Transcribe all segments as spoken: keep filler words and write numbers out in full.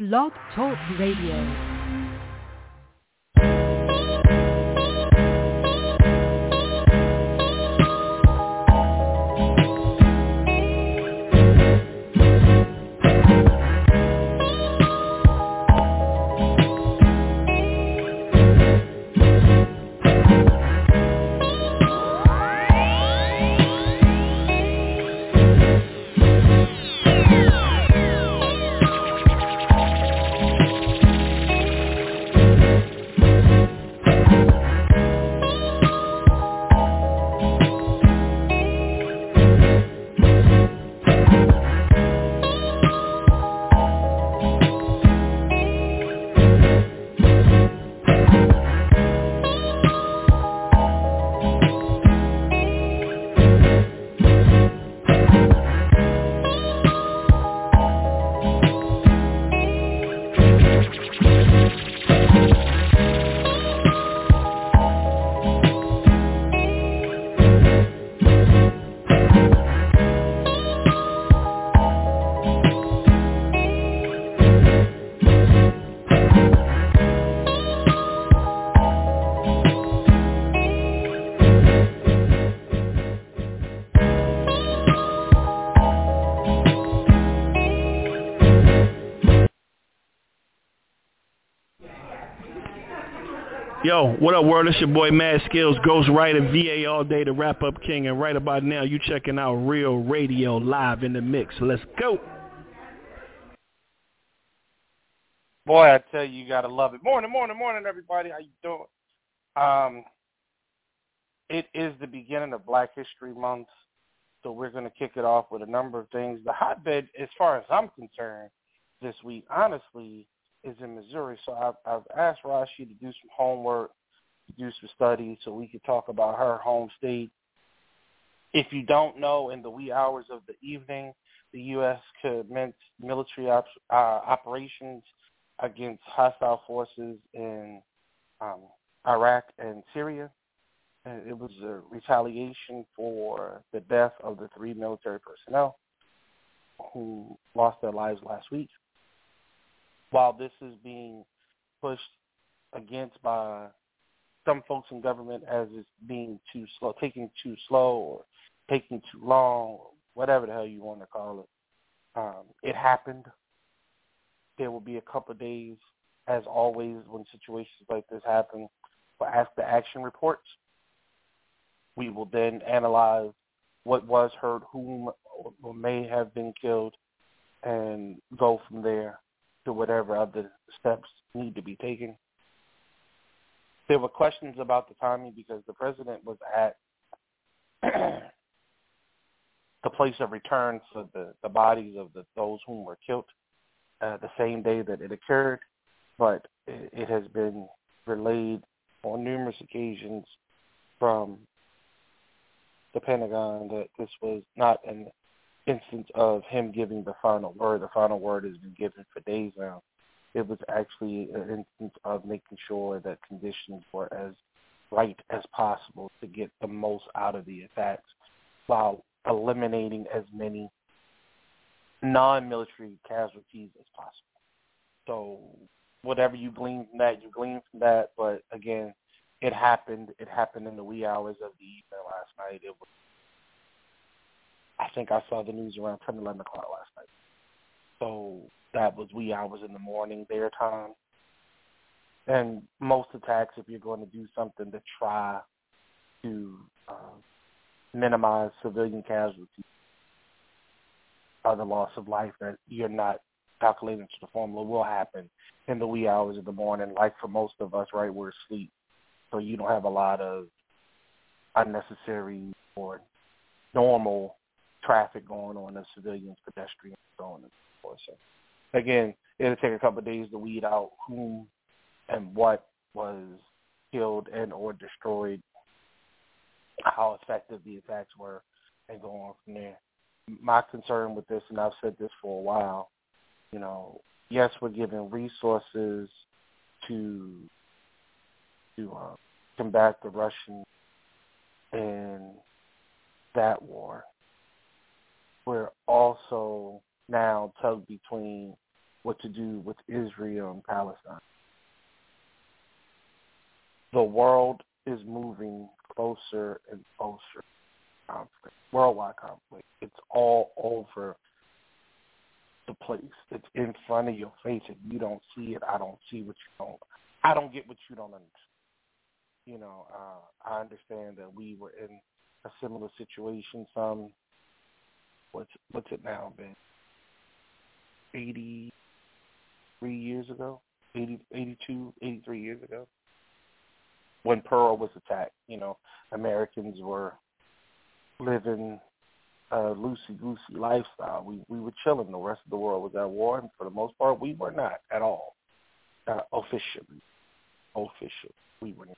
Blog Talk Radio. Yo, what up, world? It's your boy Mad Skills, Ghost Writer, V A all day, the Wrap Up King, and right about now, you checking out Real Radio live in the mix. Let's go. Boy, I tell you, you gotta love it. Morning, morning, morning, everybody. How you doing? Um, it is the beginning of Black History Month, so we're gonna kick it off with a number of things. The hotbed, as far as I'm concerned, this week, honestly, is in Missouri. So I've, I've asked Rashi to do some homework, to do some studies, so we could talk about her home state. If you don't know, in the wee hours of the evening, the U S commenced military op- uh, operations against hostile forces in um, Iraq and Syria. And it was a retaliation for the death of the three military personnel who lost their lives last week. While this is being pushed against by some folks in government as it's being too slow, taking too slow or taking too long, or whatever the hell you want to call it, um, it happened. There will be a couple of days, as always, when situations like this happen, for Ask the Action reports. We will then analyze what was heard, whom or may have been killed, and go from there to whatever other steps need to be taken. There were questions about the timing because the president was at the place of return for the, the bodies of the, those whom were killed uh, the same day that it occurred, but it, it has been relayed on numerous occasions from the Pentagon that this was not an instance of him giving the final word. The final word has been given for days now. It was actually an instance of making sure that conditions were as right as possible to get the most out of the attacks while eliminating as many non-military casualties as possible. So whatever you glean from that, you glean from that. But again, it happened. It happened in the wee hours of the evening last night. It was I think I saw the news around ten, eleven o'clock last night. So that was wee hours in the morning, their time. And most attacks, if you're going to do something to try to uh, minimize civilian casualties or the loss of life that you're not calculating to the formula, will happen in the wee hours of the morning, like for most of us, right, we're asleep. So you don't have a lot of unnecessary or normal traffic going on of civilians, pedestrians, so on and so forth. So, again, it'll take a couple of days to weed out whom and what was killed and or destroyed, how effective the attacks were, and go on from there. My concern with this, and I've said this for a while, you know, yes, we're giving resources to to uh, combat the Russians in that war. We're also now tugged between what to do with Israel and Palestine. The world is moving closer and closer to conflict, worldwide conflict. It's all over the place. It's in front of your face. If you don't see it, I don't see what you don't. I don't get what you don't understand. You know, uh, I understand that we were in a similar situation. Some, what's what's it now been? eighty-three years ago, eighty, eighty-two, eighty-three years ago, when Pearl was attacked. You know, Americans were living a loosey-goosey lifestyle. We we were chilling. The rest of the world was at war, and for the most part, we were not at all. Uh, officially, officially, we were not.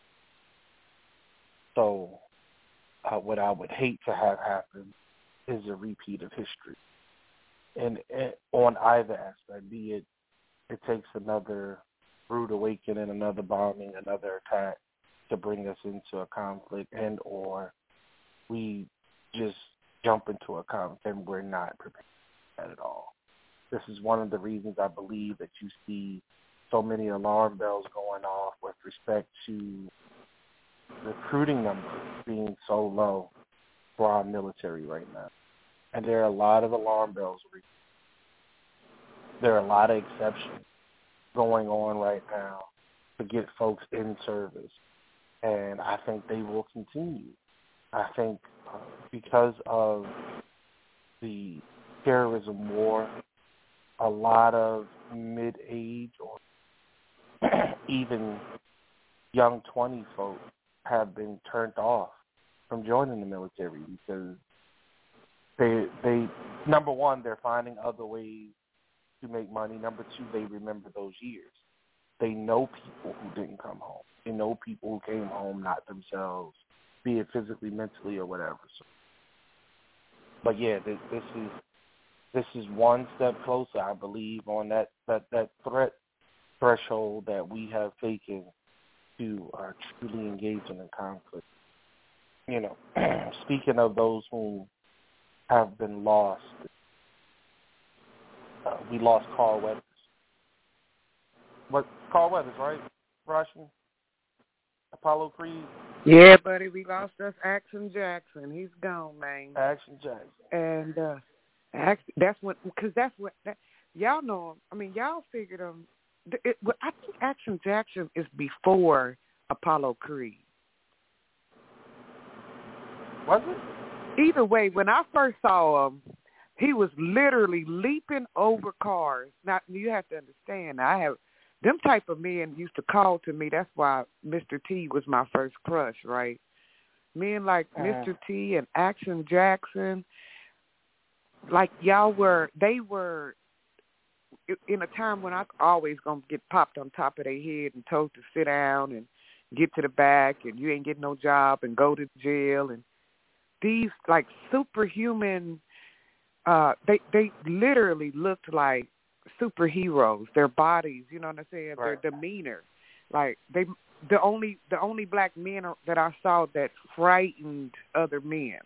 So, uh, what I would hate to have happen is a repeat of history, and, and on either aspect, be it it takes another rude awakening, another bombing, another attack to bring us into a conflict, and or we just jump into a conflict and we're not prepared for that at all. This is one of the reasons I believe that you see so many alarm bells going off with respect to recruiting numbers being so low for our military right now. And there are a lot of alarm bells. There are a lot of exceptions going on right now to get folks in service. And I think they will continue. I think uh, because of the terrorism war, a lot of mid-age or even young twenty folks have been turned off from joining the military because they, they number one, they're finding other ways to make money. Number two, they remember those years. They know people who didn't come home. They know people who came home not themselves, be it physically, mentally, or whatever. So, but yeah, this, this is this is one step closer, I believe, on that, that, that threat threshold that we have taken to uh, truly engaging in conflict. You know, speaking of those who have been lost, uh, we lost Carl Weathers. But Carl Weathers, right? Russian? Apollo Creed? Yeah, buddy, we lost us Action Jackson. He's gone, man. Action Jackson. And uh, that's what, because that's what, that, y'all know him. I mean, y'all figured him. It, it, I think Action Jackson is before Apollo Creed. Was it? Either way, when I first saw him, he was literally leaping over cars. Now, you have to understand, I have, them type of men used to call to me. That's why Mister T was my first crush, right? Men like uh, Mister T and Action Jackson, like y'all were, they were, in a time when I always going to get popped on top of their head and told to sit down and get to the back and you ain't getting no job and go to jail. And these, like, superhuman, uh, they they literally looked like superheroes. Their bodies, you know what I'm saying, right. Their demeanor. Like, they the only the only black men that I saw that frightened other men.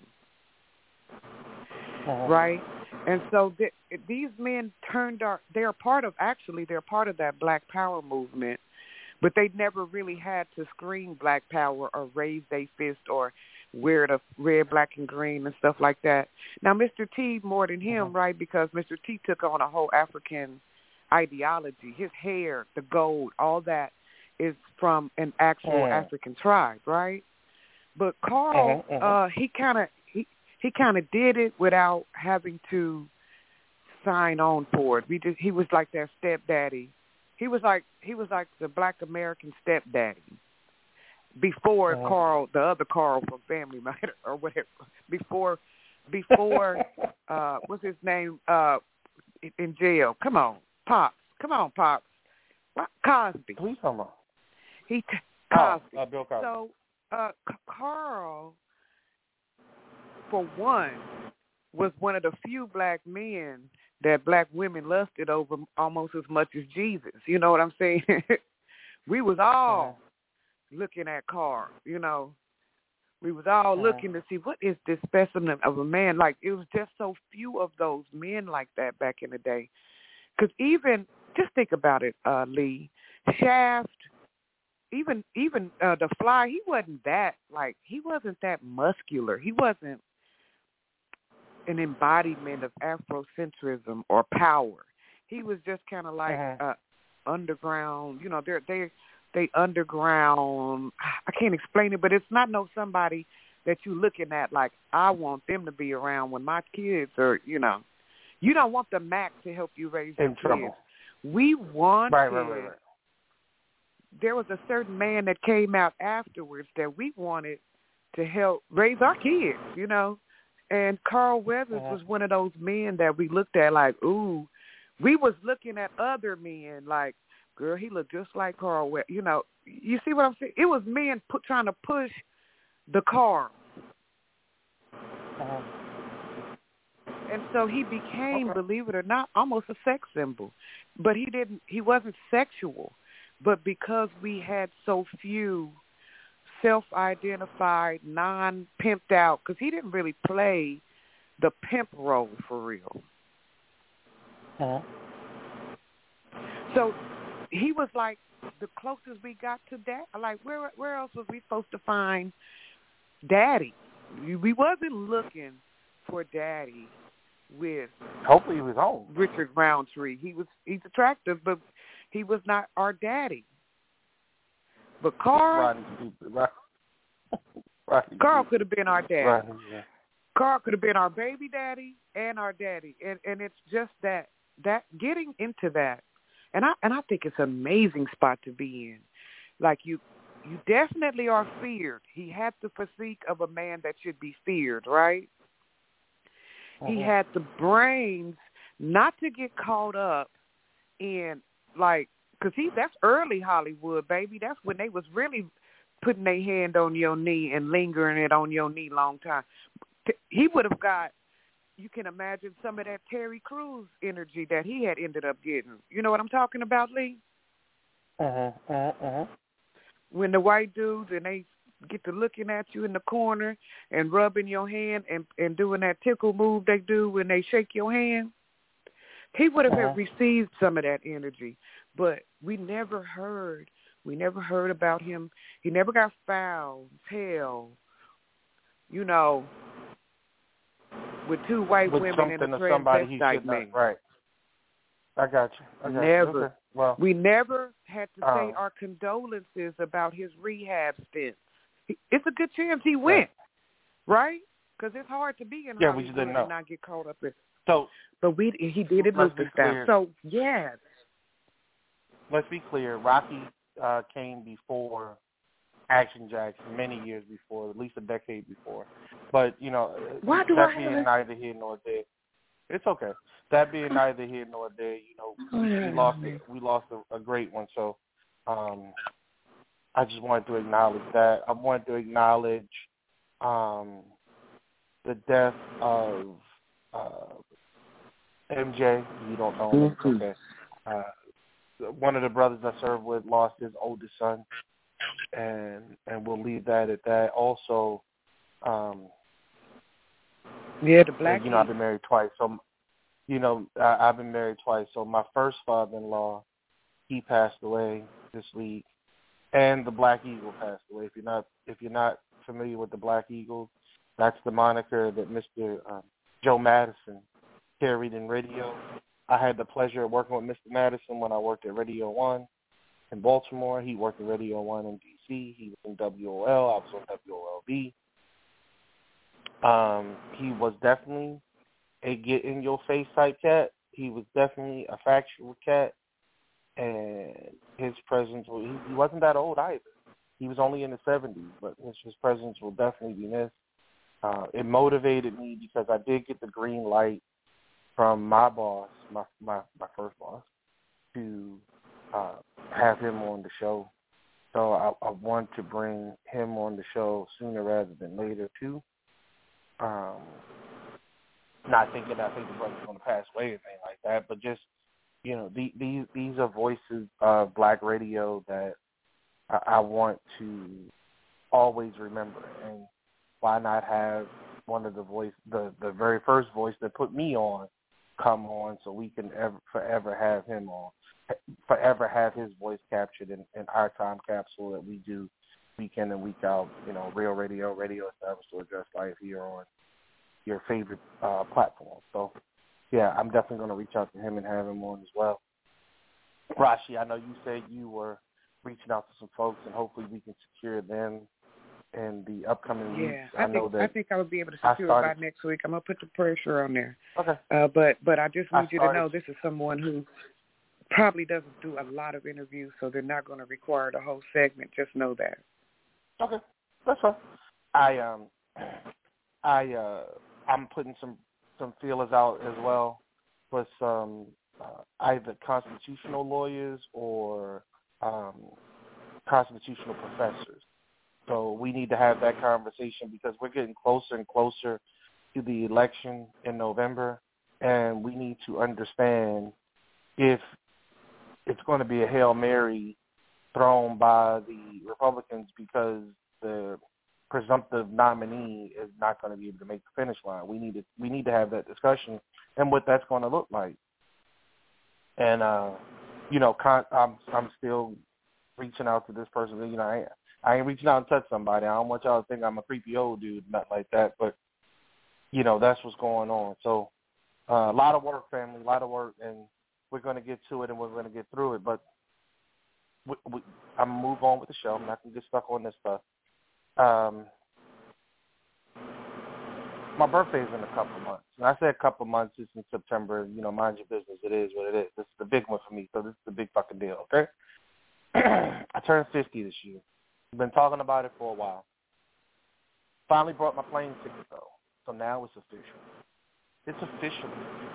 Uh-huh. Right? And so th- these men turned our, they're part of, actually, they're part of that Black Power movement, but they never really had to scream Black Power or raise their fist or wear the red, black, and green and stuff like that. Now, Mister T more than him, mm-hmm. right, because Mister T took on a whole African ideology. His hair, the gold, all that is from an actual mm-hmm. African tribe, right? But Carl, mm-hmm. uh, he kind of, He kind of did it without having to sign on for it. We just, he was like their stepdaddy. He was like he was like the Black American stepdaddy before oh. Carl, the other Carl from Family Matter or whatever. Before before uh, what's his name uh, in jail? Come on, Pops. Come on, Pops. Cosby. Who you talking about? He t- Cosby. Oh, uh, Bill Cosby. So uh, Carl, for one, was one of the few black men that black women lusted over almost as much as Jesus. You know what I'm saying? We was all uh-huh. looking at Carl, you know. We was all uh-huh. looking to see what is this specimen of a man. Like, it was just so few of those men like that back in the day. Because even, just think about it, uh, Lee, Shaft, even even uh, the Fly, he wasn't that, like, he wasn't that muscular. He wasn't an embodiment of Afrocentrism or power. He was just kind of like uh-huh. uh, underground, you know, they're, they they underground, I can't explain it, but it's not no somebody that you looking at like, I want them to be around when my kids are, you know, you don't want the Mac to help you raise in your trouble. kids. We wanted, right, right, right, right. there was a certain man that came out afterwards that we wanted to help raise our kids, you know. And Carl Weathers uh-huh. was one of those men that we looked at like, ooh, we was looking at other men like, girl, he looked just like Carl Weathers. You know, you see what I'm saying? It was men put, trying to push the Carl. Uh-huh. And so he became, okay. believe it or not, almost a sex symbol. But he didn't, he wasn't sexual. But because we had so few self-identified, non-pimped out, because he didn't really play the pimp role for real. Uh-huh. So he was like the closest we got to that. Like, where where else was we supposed to find Daddy? We wasn't looking for Daddy with hopefully he was home. Richard Roundtree. He was he's attractive, but he was not our daddy. But Carl, Rodney stupid. Rodney. Rodney Carl stupid. could have been our daddy. Rodney, yeah. Carl could have been our baby daddy and our daddy, and and it's just that that getting into that, and I and I think it's an amazing spot to be in. Like you, you definitely are feared. He had the physique of a man that should be feared, right? Uh-huh. He had the brains not to get caught up in like, cause he that's early Hollywood, baby. That's when they was really putting their hand on your knee and lingering it on your knee long time. He would have got, you can imagine some of that Terry Crews energy that he had ended up getting. You know what I'm talking about, Lee? Uh-huh, uh-huh, uh-huh. When the white dudes and they get to looking at you in the corner and rubbing your hand and, and doing that tickle move they do when they shake your hand, he would have uh-huh. received some of that energy. But we never heard, we never heard about him. He never got found, held, you know, with two white with women and a transvestite man. Right. I got you. I got never. You. Okay. Well, we never had to uh, say our condolences about his rehab stints. It's a good chance he went, right? Because it's hard to be in yeah, Hollywood we just didn't know. and not get caught up in. So, but we he did it let's Lucas be style. clear. So yes. Let's be clear. Rocky uh, came before Action Jackson, many years before, at least a decade before. But you know, Why do that I being have neither here nor there, it's okay. That being neither here nor there, you know, we, we lost a, we lost a, a great one. So, um, I just wanted to acknowledge that. I wanted to acknowledge um, the death of uh, M J. You don't know him. Mm-hmm. Okay. Uh, one of the brothers I served with lost his oldest son, and and we'll leave that at that. Also, um, yeah, the black. you know, I've been married twice, so you know, I, I've been married twice. So my first father-in-law, he passed away this week, and the Black Eagle passed away. If you're not if you're not familiar with the Black Eagle, that's the moniker that Mister Um, Joe Madison carried in radio. I had the pleasure of working with Mister Madison when I worked at Radio One in Baltimore. He worked at Radio One in D C. He was in W O L. I was on W O L B. Um, he was definitely a get-in-your-face type cat. He was definitely a factual cat, and his presence, he, he wasn't that old either. He was only in the seventies, but his, his presence will definitely be missed. Uh, it motivated me because I did get the green light from my boss, my my, my first boss, to uh, have him on the show. So I, I want to bring him on the show sooner rather than later too. Um, not thinking I think the brother's going to pass away or anything like that, but just, you know, the, these these are voices of black radio that I, I want to always remember. And why not have one of the voice, the, the very first voice that put me on come on so we can ever forever have him on, forever have his voice captured in, in our time capsule that we do week in and week out, you know, Real Radio, Radio Established to Address Life here on your favorite uh, platform. So, yeah, I'm definitely going to reach out to him and have him on as well. Rashi, I know you said you were reaching out to some folks, and hopefully we can secure them in the upcoming yeah, weeks. I, I think, know that I think I would be able to secure started, it by next week. I'm going to put the pressure on there. Okay. Uh, but, but I just need I you started, to know this is someone who probably doesn't do a lot of interviews, so they're not going to require the whole segment. Just know that. Okay, that's fine. I um, I uh, I'm putting some some feelers out as well with some uh, either constitutional lawyers or um, constitutional professors. So we need to have that conversation because we're getting closer and closer to the election in November, and we need to understand if it's going to be a Hail Mary thrown by the Republicans because the presumptive nominee is not going to be able to make the finish line. We need to we need to have that discussion and what that's going to look like. And uh, you know, con- I'm I'm still reaching out to this person. You know, I ain't, I ain't reaching out and touch somebody. I don't want y'all to think I'm a creepy old dude, not like that. But you know, that's what's going on. So uh, a lot of work, family, a lot of work, and we're going to get to it and we're going to get through it. But we, we, I'm going to move on with the show. I'm not going to get stuck on this stuff. Um, my birthday's in a couple of months. And I say a couple of months, it's in September. You know, mind your business. It is what it is. This is the big one for me, so this is the big fucking deal, okay? I turned fifty this year. I've been talking about it for a while. Finally brought my plane ticket, though. So now it's official. It's official.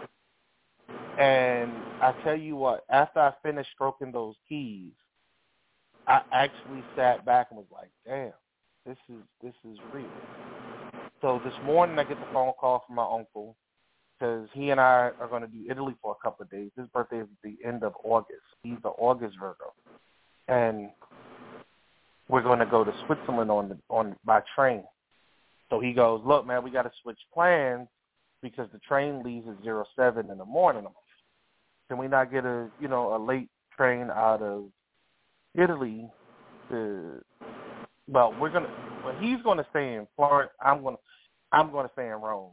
And I tell you what, after I finished stroking those keys, I actually sat back and was like, damn, this is this is real. So this morning I get the phone call from my uncle because he and I are going to do Italy for a couple of days. His birthday is at the end of August. He's the August Virgo. And we're going to go to Switzerland on the, on by train. So he goes, look, man, we got to switch plans because the train leaves at zero seven in the morning. Can we not get a, you know, a late train out of Italy to, well, we're going to, well, he's going to stay in Florence. I'm going to, I'm going to stay in Rome.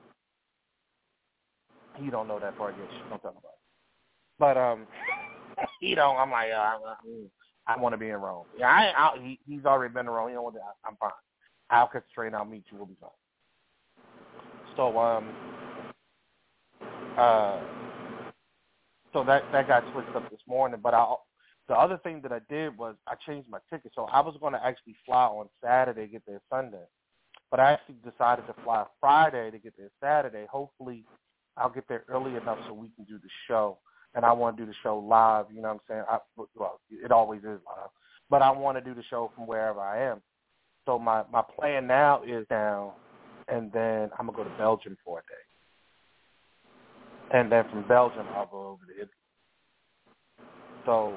He don't know that part yet. Don't tell nobody. But, um, he don't, I'm like, uh, I, I want to be in Rome. Yeah, I, I, he, he's already been in Rome. You know what? I'm fine. I'll catch the train. I'll meet you. We'll be fine. So, um, uh, so that that got switched up this morning. But I, the other thing that I did was I changed my ticket. So I was going to actually fly on Saturday, get there Sunday. But I actually decided to fly Friday to get there Saturday. Hopefully, I'll get there early enough so we can do the show. And I want to do the show live. You know what I'm saying? I, well, it always is live. But I want to do the show from wherever I am. So my, my plan now is down, and then I'm going to go to Belgium for a day. And then from Belgium, I'll go over to Italy. So,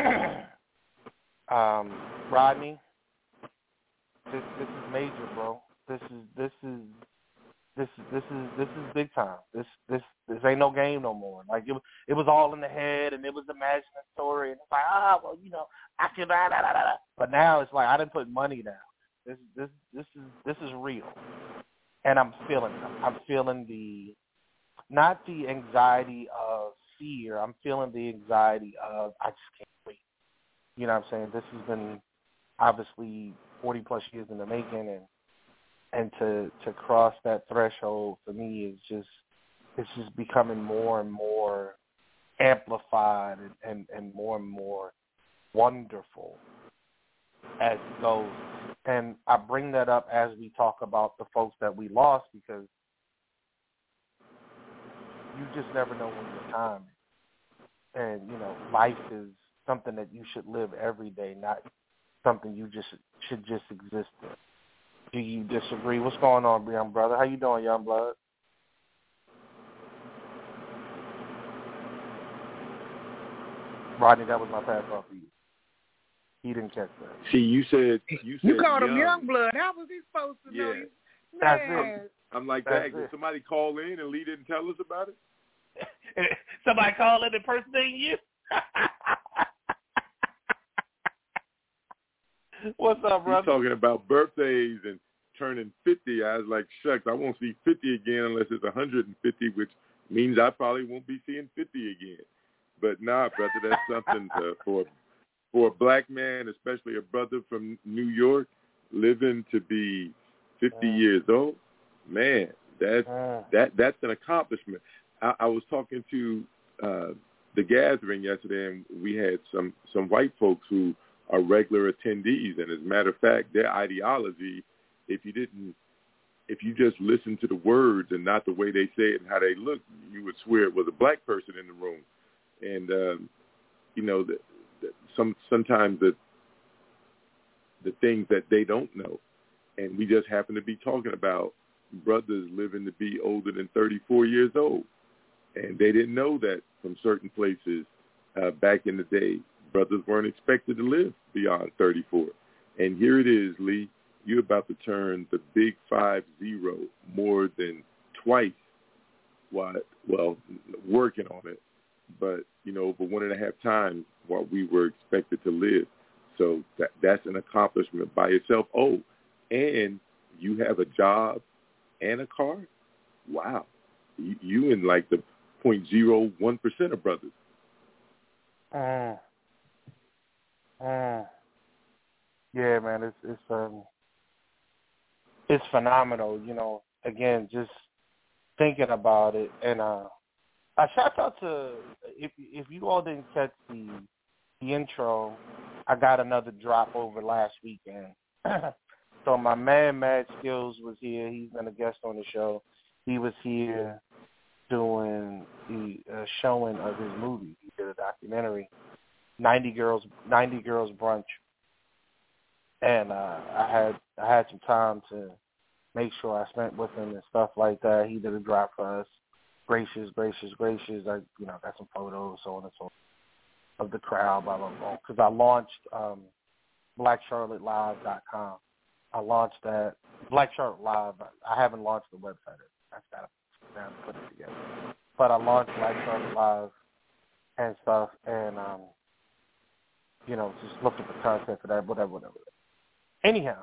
um, Rodney, this this is major, bro. This is this is this is this is this is big time. This this this ain't no game no more. Like it it was all in the head, and it was imagining story, and it's like ah, well, you know, I can da da da da. But now it's like I didn't put money down. This this this is this is real, and I'm feeling it. I'm feeling the not the anxiety of fear. I'm feeling the anxiety of I just can't wait. You know what I'm saying? This has been obviously forty plus years in the making, and and to to cross that threshold for me is just it's just becoming more and more amplified and, and, and more and more wonderful as it goes. And I bring that up as we talk about the folks that we lost because you just never know when your time is. And, you know, life is something that you should live every day, not something you just should just exist in. Do you disagree? What's going on, young brother? How you doing, young blood? Rodney, that was my pass off to you. He didn't catch that. See, you said you said you called young. him young blood. How was he supposed to yeah. know? You? That's Man. it. I'm like, That's that. Did it. somebody call in and Lee didn't tell us about it? Somebody calling impersonating you? What's up, brother? He's talking about birthdays and turning fifty. I was like, shucks, I won't see fifty again unless it's one hundred fifty, which means I probably won't be seeing fifty again. But nah, brother, that's something to, for for a black man, especially a brother from New York, living to be fifty mm. years old. Man, that's mm. that that's an accomplishment. I, I was talking to uh, the gathering yesterday, and we had some some white folks who are regular attendees, and as a matter of fact, their ideology, if you didn't, if you just listened to the words and not the way they say it and how they look, you would swear it was a black person in the room. And um, you know, the, the, some sometimes the the things that they don't know, and we just happen to be talking about brothers living to be older than thirty-four years old, and they didn't know that from certain places uh, back in the day. Brothers weren't expected to live beyond thirty-four. And here it is, Lee. You're about to turn the big five zero more than twice what, well, working on it, but, you know, over one and a half times what we were expected to live. So that that's an accomplishment by itself. Oh, and you have a job and a car? Wow. You, you in like the zero point zero one percent of brothers. Uh. Uh, yeah, man, it's it's um it's phenomenal. You know, again, just thinking about it, and uh, I shout out to if if you all didn't catch the the intro, I got another drop over last weekend. So my man Mad Skills was here. He's been a guest on the show. He was here doing the uh, showing of his movie. He did a documentary. ninety girls, ninety girls brunch, and uh, I had I had some time to make sure I spent with him and stuff like that. He did a drop for us, gracious, gracious, gracious. I you know got some photos, so on and so on, of the crowd, blah blah blah. Because I launched um, black charlotte live dot com. I launched that Black Charlotte Live. I haven't launched the website. I got to sit down and put it together. But I launched Black Charlotte Live and stuff, and um. You know, just look at the content for that, whatever, whatever. Anyhow,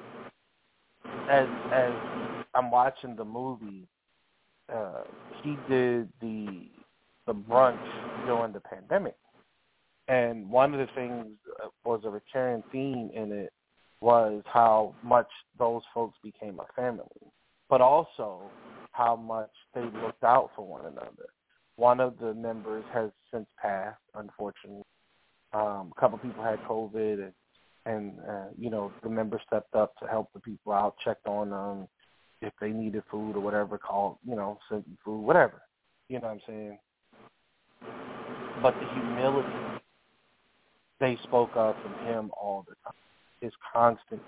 as as I'm watching the movie, uh, he did the the brunch during the pandemic, and one of the things was a recurring theme in it was how much those folks became a family, but also how much they looked out for one another. One of the members has since passed, unfortunately. Um, a couple people had COVID, and, and uh, you know, the members stepped up to help the people out, checked on them if they needed food or whatever, called, you know, sent them food, whatever. You know what I'm saying? But the humility they spoke of from him all the time, his constancy,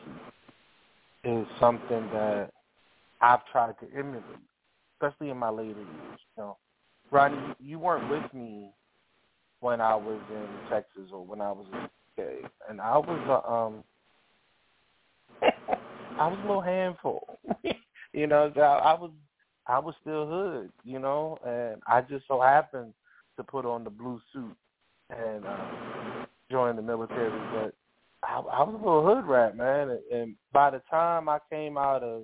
is something that I've tried to emulate, especially in my later years. You know, Rodney, you weren't with me when I was in Texas or when I was in the U K, and I was a, um, I was a little handful, you know. I, I was, I was still hood, you know, and I just so happened to put on the blue suit and uh, join the military. But I, I was a little hood rat, man, and, and by the time I came out of,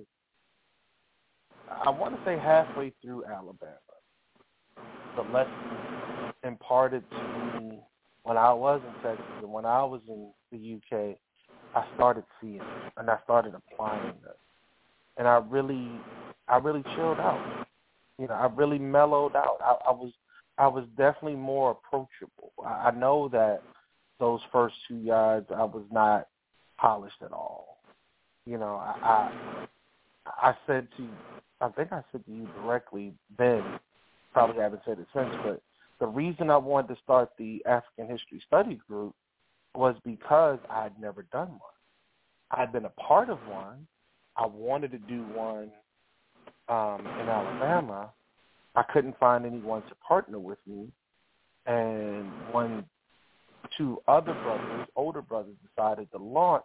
I want to say halfway through Alabama, the lesson imparted to me when I was in Texas and when I was in the U K, I started seeing it and I started applying it, and I really, I really chilled out. You know, I really mellowed out. I, I was, I was definitely more approachable. I, I know that those first two yards, I was not polished at all. You know, I, I, I said to, I think I said to you directly then. Probably haven't said it since, but the reason I wanted to start the African History Studies group was because I had never done one. I'd been a part of one. I wanted to do one um, in Alabama. I couldn't find anyone to partner with me. And when two other brothers, older brothers, decided to launch,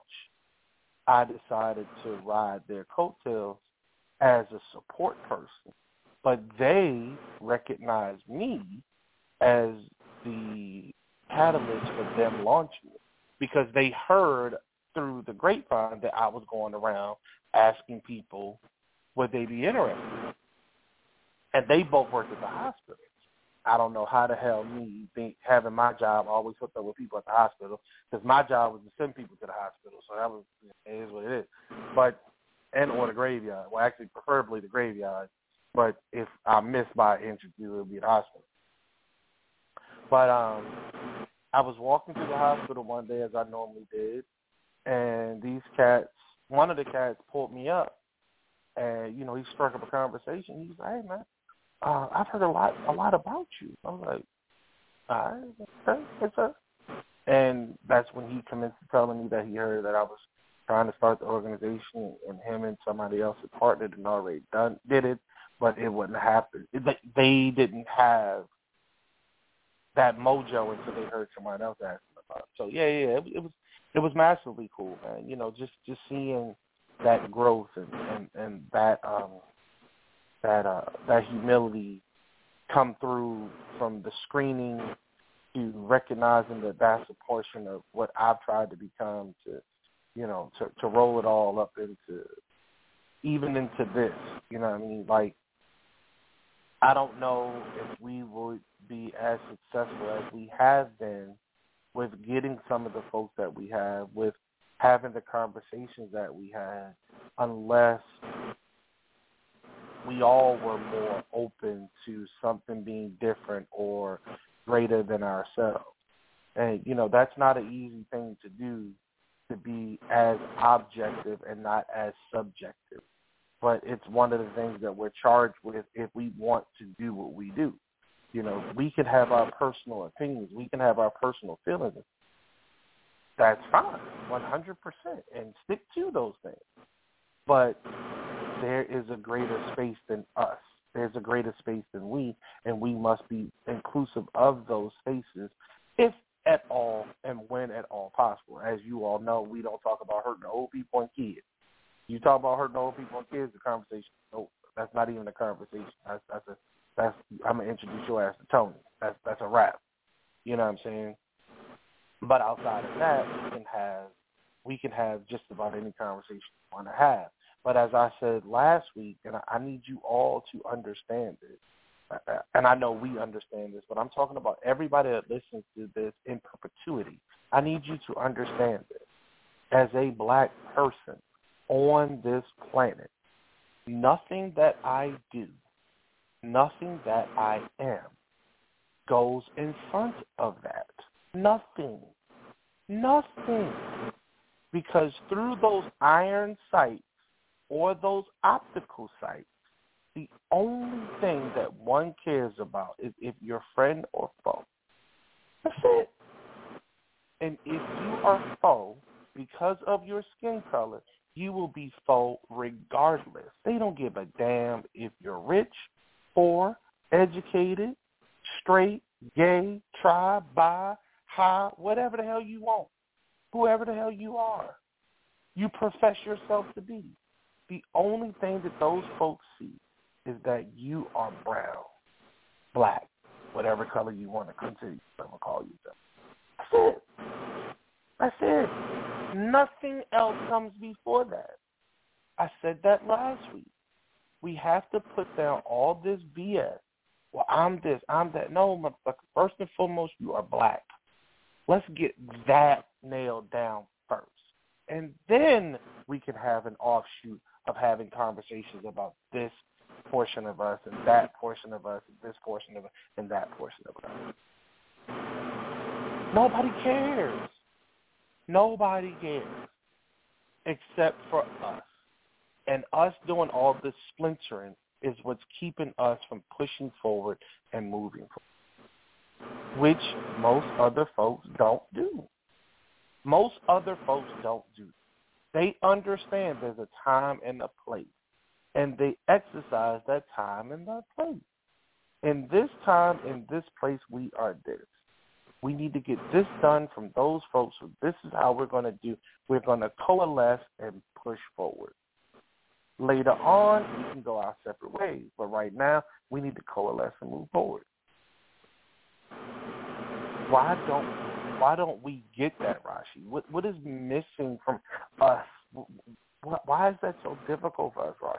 I decided to ride their coattails as a support person but they recognized me as the catalyst for them launching it because they heard through the grapevine that I was going around asking people would they be interested. And they both worked at the hospital. I don't know how the hell me think having my job always hooked up with people at the hospital because my job was to send people to the hospital. So that was it is what it is. But and or the graveyard. Well, actually, preferably the graveyard. But if I miss by an inch or two, it would be the hospital. But um, I was walking through the hospital one day as I normally did, and these cats, one of the cats pulled me up, and you know he struck up a conversation. He was like, "Hey man, uh, I've heard a lot, a lot about you." I was like, "All right, okay, what's up?" And that's when he commenced telling me that he heard that I was trying to start the organization, and him and somebody else had partnered and already done did it, but it wouldn't happen. It, they didn't have that mojo until they heard somebody else asking about it. So yeah, yeah, it, it was it was massively cool, man. You know, just, just seeing that growth and, and, and that um that uh that humility come through from the screening to recognizing that that's a portion of what I've tried to become to, you know, to, to roll it all up into even into this, you know what I mean? Like, I don't know if we would be as successful as we have been with getting some of the folks that we have, with having the conversations that we had, unless we all were more open to something being different or greater than ourselves. And, you know, that's not an easy thing to do, to be as objective and not as subjective. But it's one of the things that we're charged with if we want to do what we do. You know, we can have our personal opinions. We can have our personal feelings. That's fine, one hundred percent, and stick to those things. But there is a greater space than us. There's a greater space than we, and we must be inclusive of those spaces, if at all and when at all possible. As you all know, we don't talk about hurting old people and kids. You talk about hurting old people and kids, the conversation, no, that's not even a conversation. That's, that's a, that's, I'm going to introduce your ass to Tony. That's, that's a wrap. You know what I'm saying? But outside of that, we can have, we can have just about any conversation we want to have. But as I said last week, and I need you all to understand this, and I know we understand this, but I'm talking about everybody that listens to this in perpetuity. I need you to understand this. As a black person on this planet, nothing that I do, nothing that I am, goes in front of that. Nothing. Nothing. Because through those iron sights or those optical sights, the only thing that one cares about is if you're friend or foe. That's it. And if you are foe, because of your skin color, you will be foe regardless. They don't give a damn if you're rich, poor, educated, straight, gay, tri, bi, high, whatever the hell you want, whoever the hell you are, you profess yourself to be. The only thing that those folks see is that you are brown, black, whatever color you want to consider yourself or call yourself. That's it. That's it. Nothing else comes before that. I said that last week. We have to put down all this B S. Well, I'm this, I'm that. No, motherfucker. First and foremost, you are black. Let's get that nailed down first. And then we can have an offshoot of having conversations about this portion of us and that portion of us and this portion of us and that portion of us. Nobody cares. Nobody cares except for us. And us doing all this splintering is what's keeping us from pushing forward and moving forward, which most other folks don't do. Most other folks don't do. They understand there's a time and a place, and they exercise that time and that place. In this time, in this place, we are this. We need to get this done from those folks. So this is how we're going to do. We're going to coalesce and push forward. Later on, we can go our separate ways. But right now, we need to coalesce and move forward. Why don't Why don't we get that, Rashi? What What is missing from us? Why is that so difficult for us, Rashi?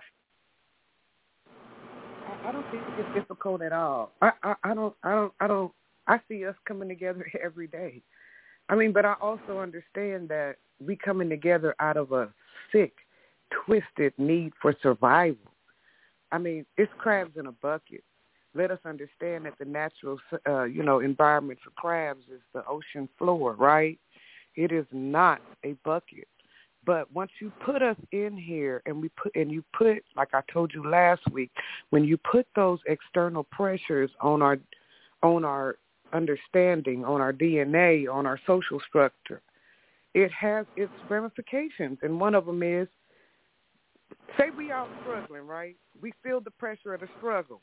I don't think it's difficult at all. I, I, I don't I don't I don't I see us coming together every day. I mean, but I also understand that we coming together out of a sick, twisted need for survival. I mean, it's crabs in a bucket. Let us understand that the natural, uh, you know, environment for crabs is the ocean floor, right? It is not a bucket. But once you put us in here and we put and you put, like I told you last week, when you put those external pressures on our on our understanding, on our D N A, on our social structure, it has its ramifications. And one of them is, say we all struggling, right? We feel the pressure of the struggle.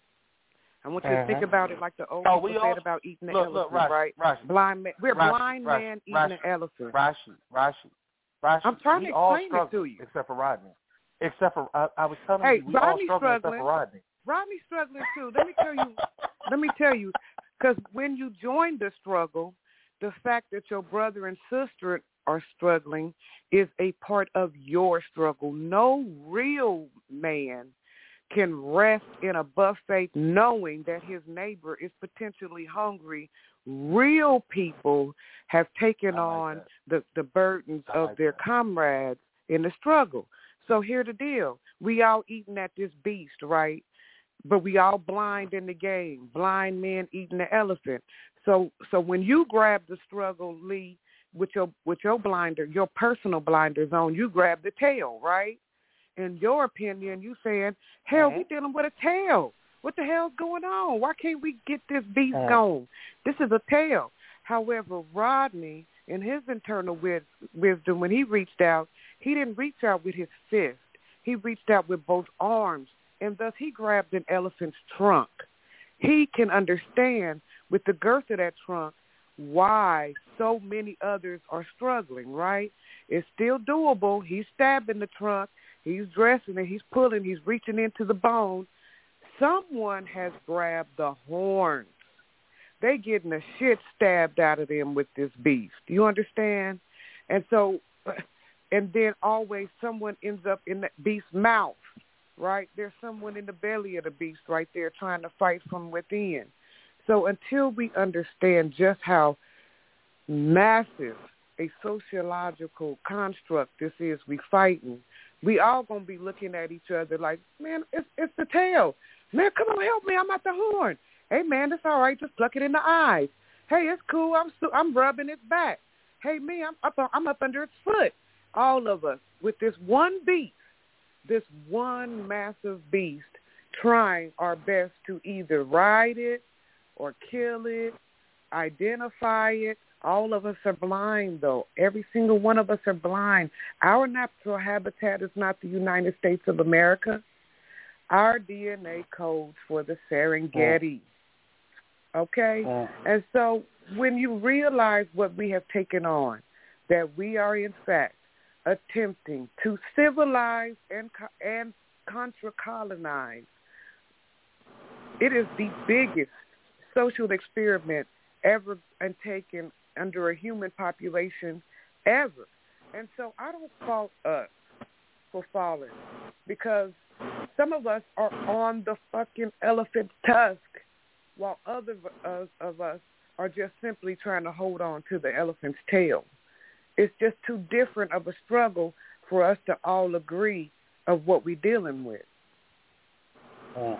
I want you to uh-huh. think about it like the old oh, people all, said about eating the look, elephant, look, Rashi, right? Rashi, blind man, we're Rashi, blind Rashi, man Rashi, eating an elephant. Rashi, Rashi, Rashi. I'm trying we to all explain struggle, it to you. Except for Rodney. Except for, I, I was telling hey, you, we Rodney's all struggle struggling. except for Rodney. Rodney's struggling too. Let me tell you, let me tell you, because when you join the struggle, the fact that your brother and sister are struggling is a part of your struggle. No real man can rest in a buffet knowing that his neighbor is potentially hungry. Real people have taken like on that. the, the burdens I of like their that. comrades in the struggle. So here's the deal. We all eating at this beast, right? But we all blind in the game. Blind men eating the elephant. So so when you grab the struggle, Lee, with your with your blinder, your personal blinders on, you grab the tail, right? In your opinion, you saying, hell, uh-huh. we dealing with a tail. What the hell's going on? Why can't we get this beast uh-huh. going? This is a tail. However, Rodney, in his internal wis- wisdom, when he reached out, he didn't reach out with his fist. He reached out with both arms, and thus he grabbed an elephant's trunk. He can understand with the girth of that trunk why so many others are struggling, right? It's still doable. He's stabbing the trunk. He's dressing it. He's pulling. He's reaching into the bone. Someone has grabbed the horns. They getting the shit stabbed out of them with this beast. Do you understand? And so, and then always someone ends up in that beast's mouth, right? There's someone in the belly of the beast right there trying to fight from within. So until we understand just how massive a sociological construct this is we fighting, we all going to be looking at each other like, man, it's it's the tail. Man, come on, help me. I'm at the horn. Hey, man, it's all right. Just pluck it in the eyes. Hey, it's cool. I'm su- I'm rubbing its back. Hey, me, I'm up, I'm up under its foot. All of us with this one beast, this one massive beast, trying our best to either ride it or kill it, identify it. All of us are blind, though. Every single one of us are blind. Our natural habitat is not the United States of America. Our D N A codes for the Serengeti. Okay? Uh, And so when you realize what we have taken on, that we are, in fact, attempting to civilize and and contra-colonize, it is the biggest social experiment ever taken under a human population ever. And so I don't fault us for falling, because some of us are on the fucking elephant's tusk, while others of, of us are just simply trying to hold on to the elephant's tail. It's just too different of a struggle for us to all agree of what we're dealing with. Uh,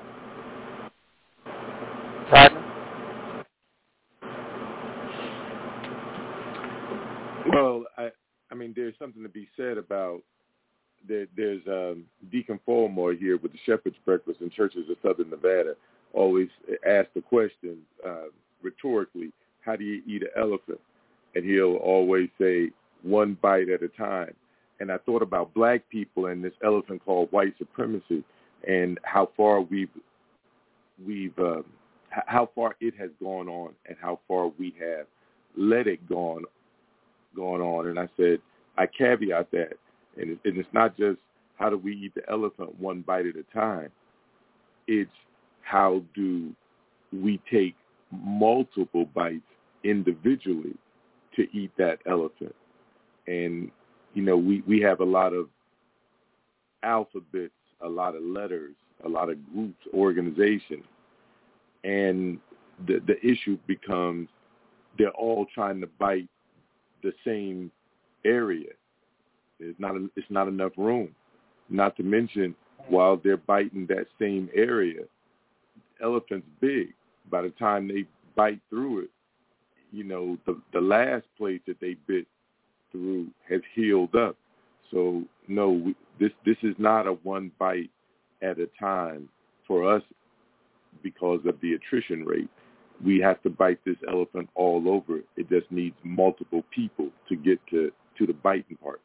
Well, I, I mean, there's something to be said about there, there's um, Deacon Fulmore here with the Shepherd's Breakfast in Churches of Southern Nevada always ask the question uh, rhetorically, how do you eat an elephant? And he'll always say, one bite at a time. And I thought about black people and this elephant called white supremacy, and how far we've, we've uh, how far it has gone on and how far we have let it go on, going on. And I said, I caveat that. And, it, and it's not just how do we eat the elephant one bite at a time. It's how do we take multiple bites individually to eat that elephant. And, you know, we, we have a lot of alphabets, a lot of letters, a lot of groups, organizations. And the, the issue becomes they're all trying to bite the same area. It's not, it's not enough room. Not to mention, while they're biting that same area, elephant's big. By the time they bite through it, you know, the, the last place that they bit through has healed up. So, no, we, this this is not a one bite at a time for us because of the attrition rate. We have to bite this elephant all over. It just needs multiple people to get to, to the biting part.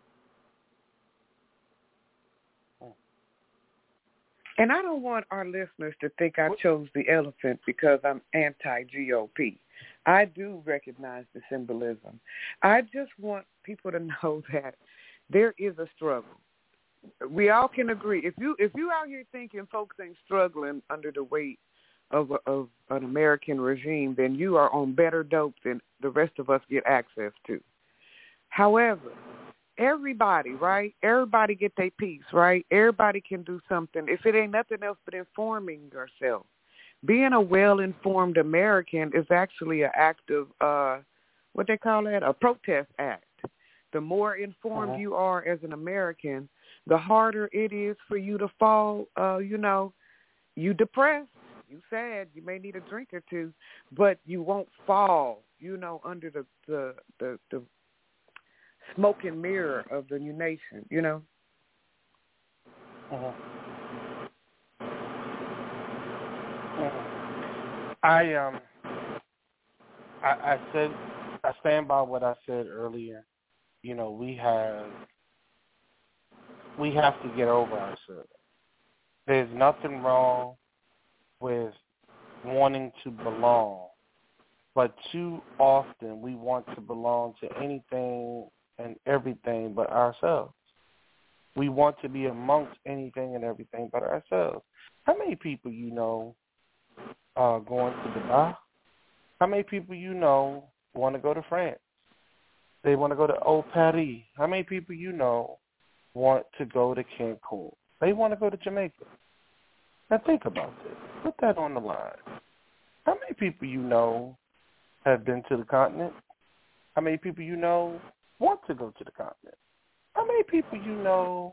And I don't want our listeners to think I chose the elephant because I'm anti-G O P. I do recognize the symbolism. I just want people to know that there is a struggle. We all can agree. If you if you out here thinking folks ain't struggling under the weight of, a, of an American regime, then you are on better dope than the rest of us get access to. However, everybody, right? Everybody get their piece, right? Everybody can do something. If it ain't nothing else but informing yourself. Being a well-informed American is actually an act of, uh, what they call that, a protest act. The more informed uh-huh. you are as an American, the harder it is for you to fall, uh, you know, you depressed, you sad, you may need a drink or two, but you won't fall, you know, under the, the, the, the smoke and mirror of the new nation, you know? Uh-huh. I um, I, I said, I stand by what I said earlier. You know, we have, we have to get over ourselves. There's nothing wrong with wanting to belong, but too often we want to belong to anything and everything but ourselves. We want to be amongst anything and everything but ourselves. How many people you know are going to Dubai? How many people you know want to go to France? They want to go to Eau Paris. How many people you know want to go to Cancun? They want to go to Jamaica. Now think about this. Put that on the line. How many people you know have been to the continent? How many people you know want to go to the continent? How many people you know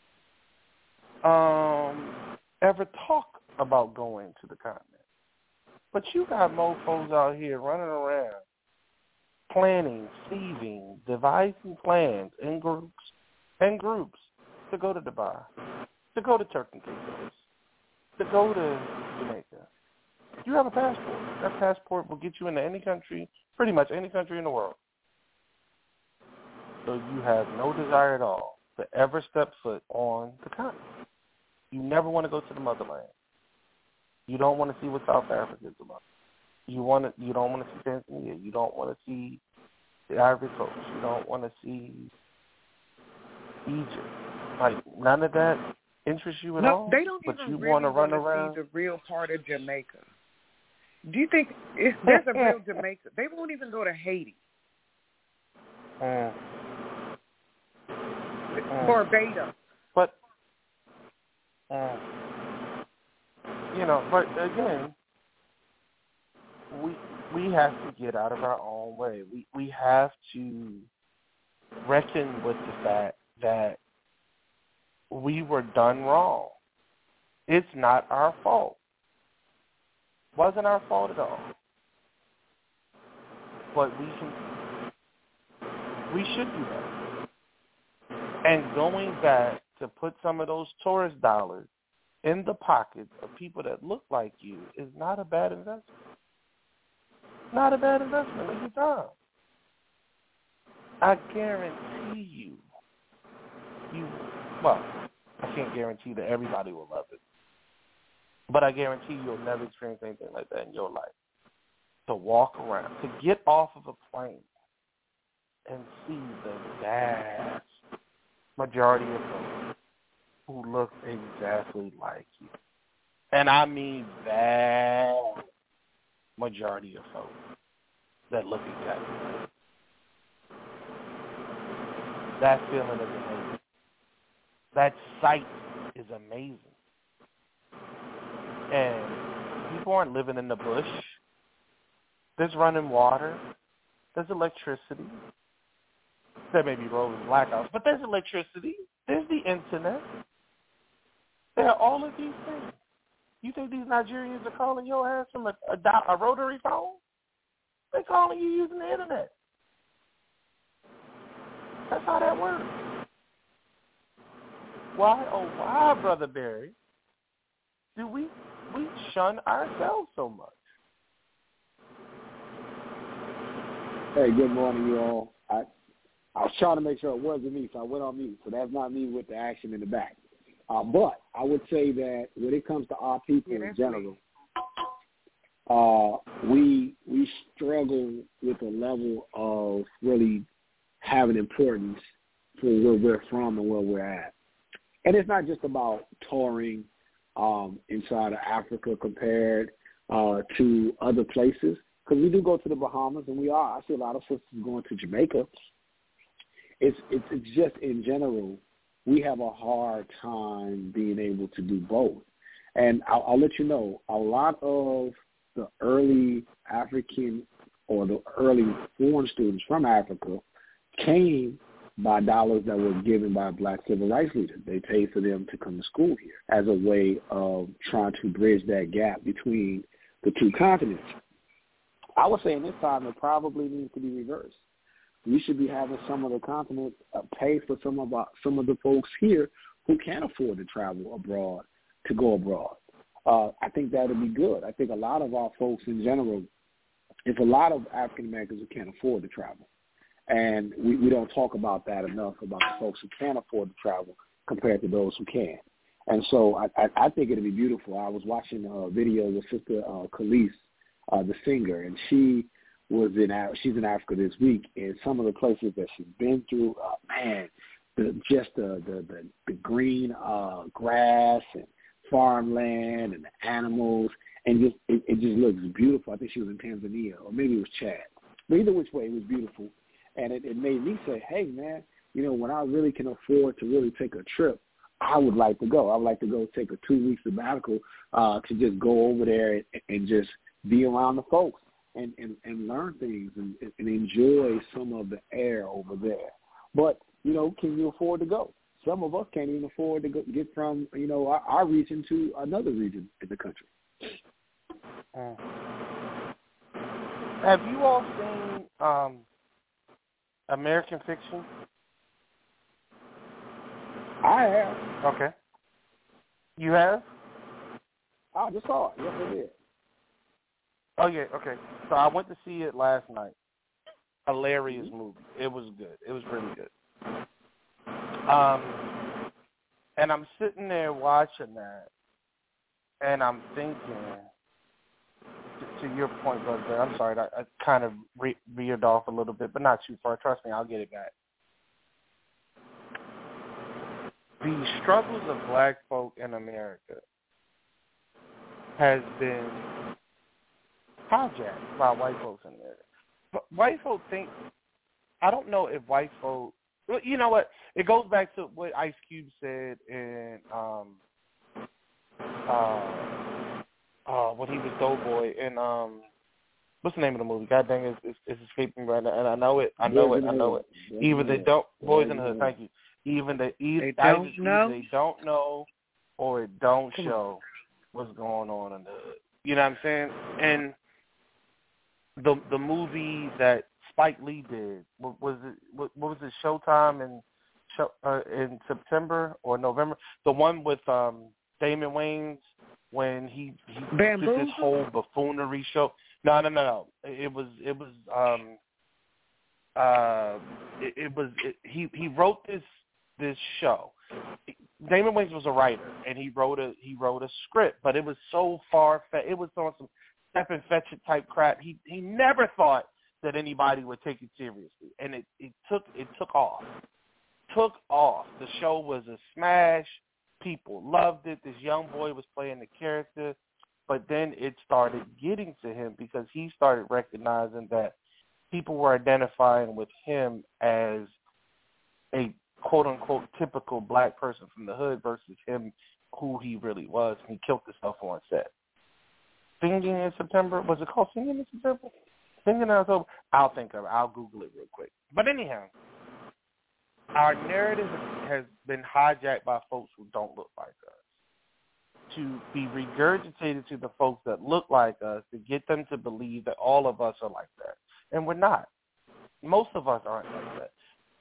um, ever talk about going to the continent? But you got mofos out here running around, planning, thieving, devising plans in groups and groups to go to Dubai, to go to Turks and Caicos, to go to Jamaica. You have a passport. That passport will get you into any country, pretty much any country in the world. So you have no desire at all to ever step foot on the continent. You never want to go to the motherland. You don't want to see what South Africa is about. You want to. You don't want to see Tanzania. You don't want to see the Ivory Coast. You don't want to see Egypt. Like none of that interests you at no, all. They don't but even you really want to run want around. to see the real part of Jamaica. Do you think if there's a real Jamaica? They won't even go to Haiti, mm. Mm. Barbados. But mm. you know, but again, we we have to get out of our own way. We we have to reckon with the fact that we were done wrong. It's not our fault. Wasn't our fault at all. But we can, we should do that. And going back to put some of those tourist dollars in the pockets of people that look like you is not a bad investment. Not a bad investment of your time. I guarantee you, you, well, I can't guarantee that everybody will love it, but I guarantee you'll never experience anything like that in your life. To walk around, to get off of a plane and see the vast majority of folks who look exactly like you. And I mean that majority of folks that look exactly like you. That feeling is amazing. That sight is amazing. And people aren't living in the bush. There's running water. There's electricity. There may be roads and blackouts, but there's electricity. There's the internet. There are all of these things. You think these Nigerians are calling your ass from a, a, a rotary phone? They're calling you using the internet. That's how that works. Why, oh why, Brother Barry, do we we shun ourselves so much? Hey, good morning, you all. I I was trying to make sure it wasn't me, so I went on mute. So that's not me with the action in the back. Uh, but I would say that when it comes to our people yeah, in general, uh, we we struggle with a level of really having importance for where we're from and where we're at. And it's not just about touring um, inside of Africa compared uh, to other places, because we do go to the Bahamas, and we are. I see a lot of sisters going to Jamaica. It's, it's it's just in general, we have a hard time being able to do both. And I'll, I'll let you know, a lot of the early African or the early foreign students from Africa came by dollars that were given by black civil rights leaders. They paid for them to come to school here as a way of trying to bridge that gap between the two continents. I would say in this time it probably needs to be reversed. We should be having some of the continent uh, pay for some of our, some of the folks here who can't afford to travel abroad to go abroad. Uh, I think that would be good. I think a lot of our folks in general, it's a lot of African Americans who can't afford to travel. And we, we don't talk about that enough, about the folks who can't afford to travel compared to those who can. And so I, I, I think it would be beautiful. I was watching a video with Sister uh, Khalees, uh, the singer, and she was in she's in Africa this week, and some of the places that she's been through, uh, man, the, just the the, the, the green uh, grass and farmland and the animals, and just it, it just looks beautiful. I think she was in Tanzania, or maybe it was Chad. But either which way, it was beautiful. And it, it made me say, hey, man, you know, when I really can afford to really take a trip, I would like to go. I would like to go take a two-week sabbatical uh, to just go over there and, and just be around the folks and, and, and learn things and, and enjoy some of the air over there. But, you know, can you afford to go? Some of us can't even afford to go, get from, you know, our, our region to another region in the country. Uh, have you all seen um, American Fiction? I have. Okay. You have? I just saw it. Yes, I did. Oh, yeah, okay. So I went to see it last night. Hilarious mm-hmm. movie. It was good. It was really good. Um, and I'm sitting there watching that, and I'm thinking, to, to your point, brother, I'm sorry, I, I kind of re- veered off a little bit, but not too far. Trust me, I'll get it back. The struggles of black folk in America has been hijacked by white folks in there. But white folk think, I don't know if white folk, well, you know what, it goes back to what Ice Cube said in, um, uh, uh, when he was Doughboy in, um, what's the name of the movie? God dang it, it's, it's escaping right now, and I know it, I know it, I know it. Even they don't, Boys in the Hood, thank you. Even the either they don't know, they don't know, or it don't show what's going on in the hood. You know what I'm saying? And the the movie that Spike Lee did, what was it? What, what was it? Showtime in show, uh, in September or November? The one with um, Damon Wayans when he, he did this whole buffoonery show. No, no, no, no. It was it was um uh it, it was it, he he wrote this. this show. Damon Wayans was a writer, and he wrote a he wrote a script, but it was so far fetched. It was on some step and fetch it type crap. He he never thought that anybody would take it seriously, and it, it took it took off, took off. The show was a smash. People loved it. This young boy was playing the character, but then it started getting to him because he started recognizing that people were identifying with him as a quote-unquote typical black person from the hood versus him who he really was, and he killed himself on set. Singing in September, was it called Singing in September? Singing in October? I'll think of it. I'll Google it real quick. But anyhow, our narrative has been hijacked by folks who don't look like us to be regurgitated to the folks that look like us to get them to believe that all of us are like that. And we're not. Most of us aren't like that.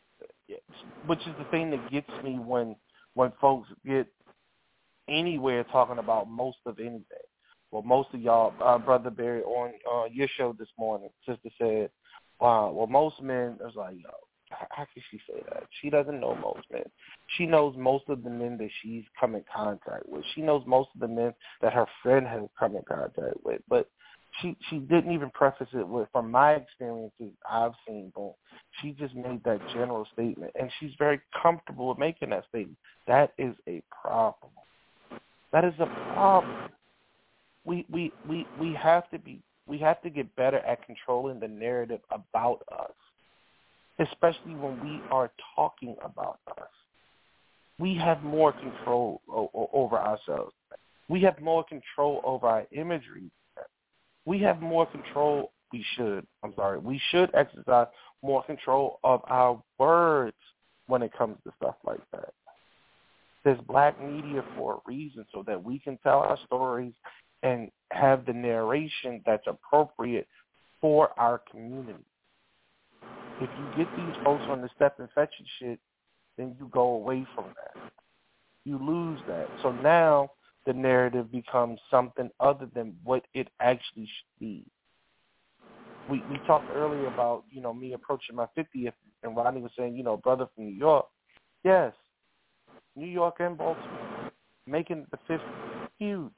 Which is the thing that gets me when when folks get anywhere talking about most of anything. Well, most of y'all, uh, Brother Barry, on uh, your show this morning, sister said, wow, well, most men, I was like, yo, how, how can she say that? She doesn't know most men. She knows most of the men that she's come in contact with. She knows most of the men that her friend has come in contact with. But she she didn't even preface it with, from my experiences I've seen, boom. She just made that general statement, and she's very comfortable with making that statement. That is a problem. That is a problem. We we, we, we have to be we have to get better at controlling the narrative about us, especially when we are talking about us. We have more control o- over ourselves. We have more control over our imagery. We have more control, we should, I'm sorry, we should exercise more control of our words when it comes to stuff like that. There's black media for a reason, so that we can tell our stories and have the narration that's appropriate for our community. If you get these folks on the step and fetch and shit, then you go away from that. You lose that. So now the narrative becomes something other than what it actually should be. We we talked earlier about, you know, me approaching my fiftieth, and Rodney was saying, you know, brother from New York. Yes, New York and Baltimore, making the fiftieth, huge.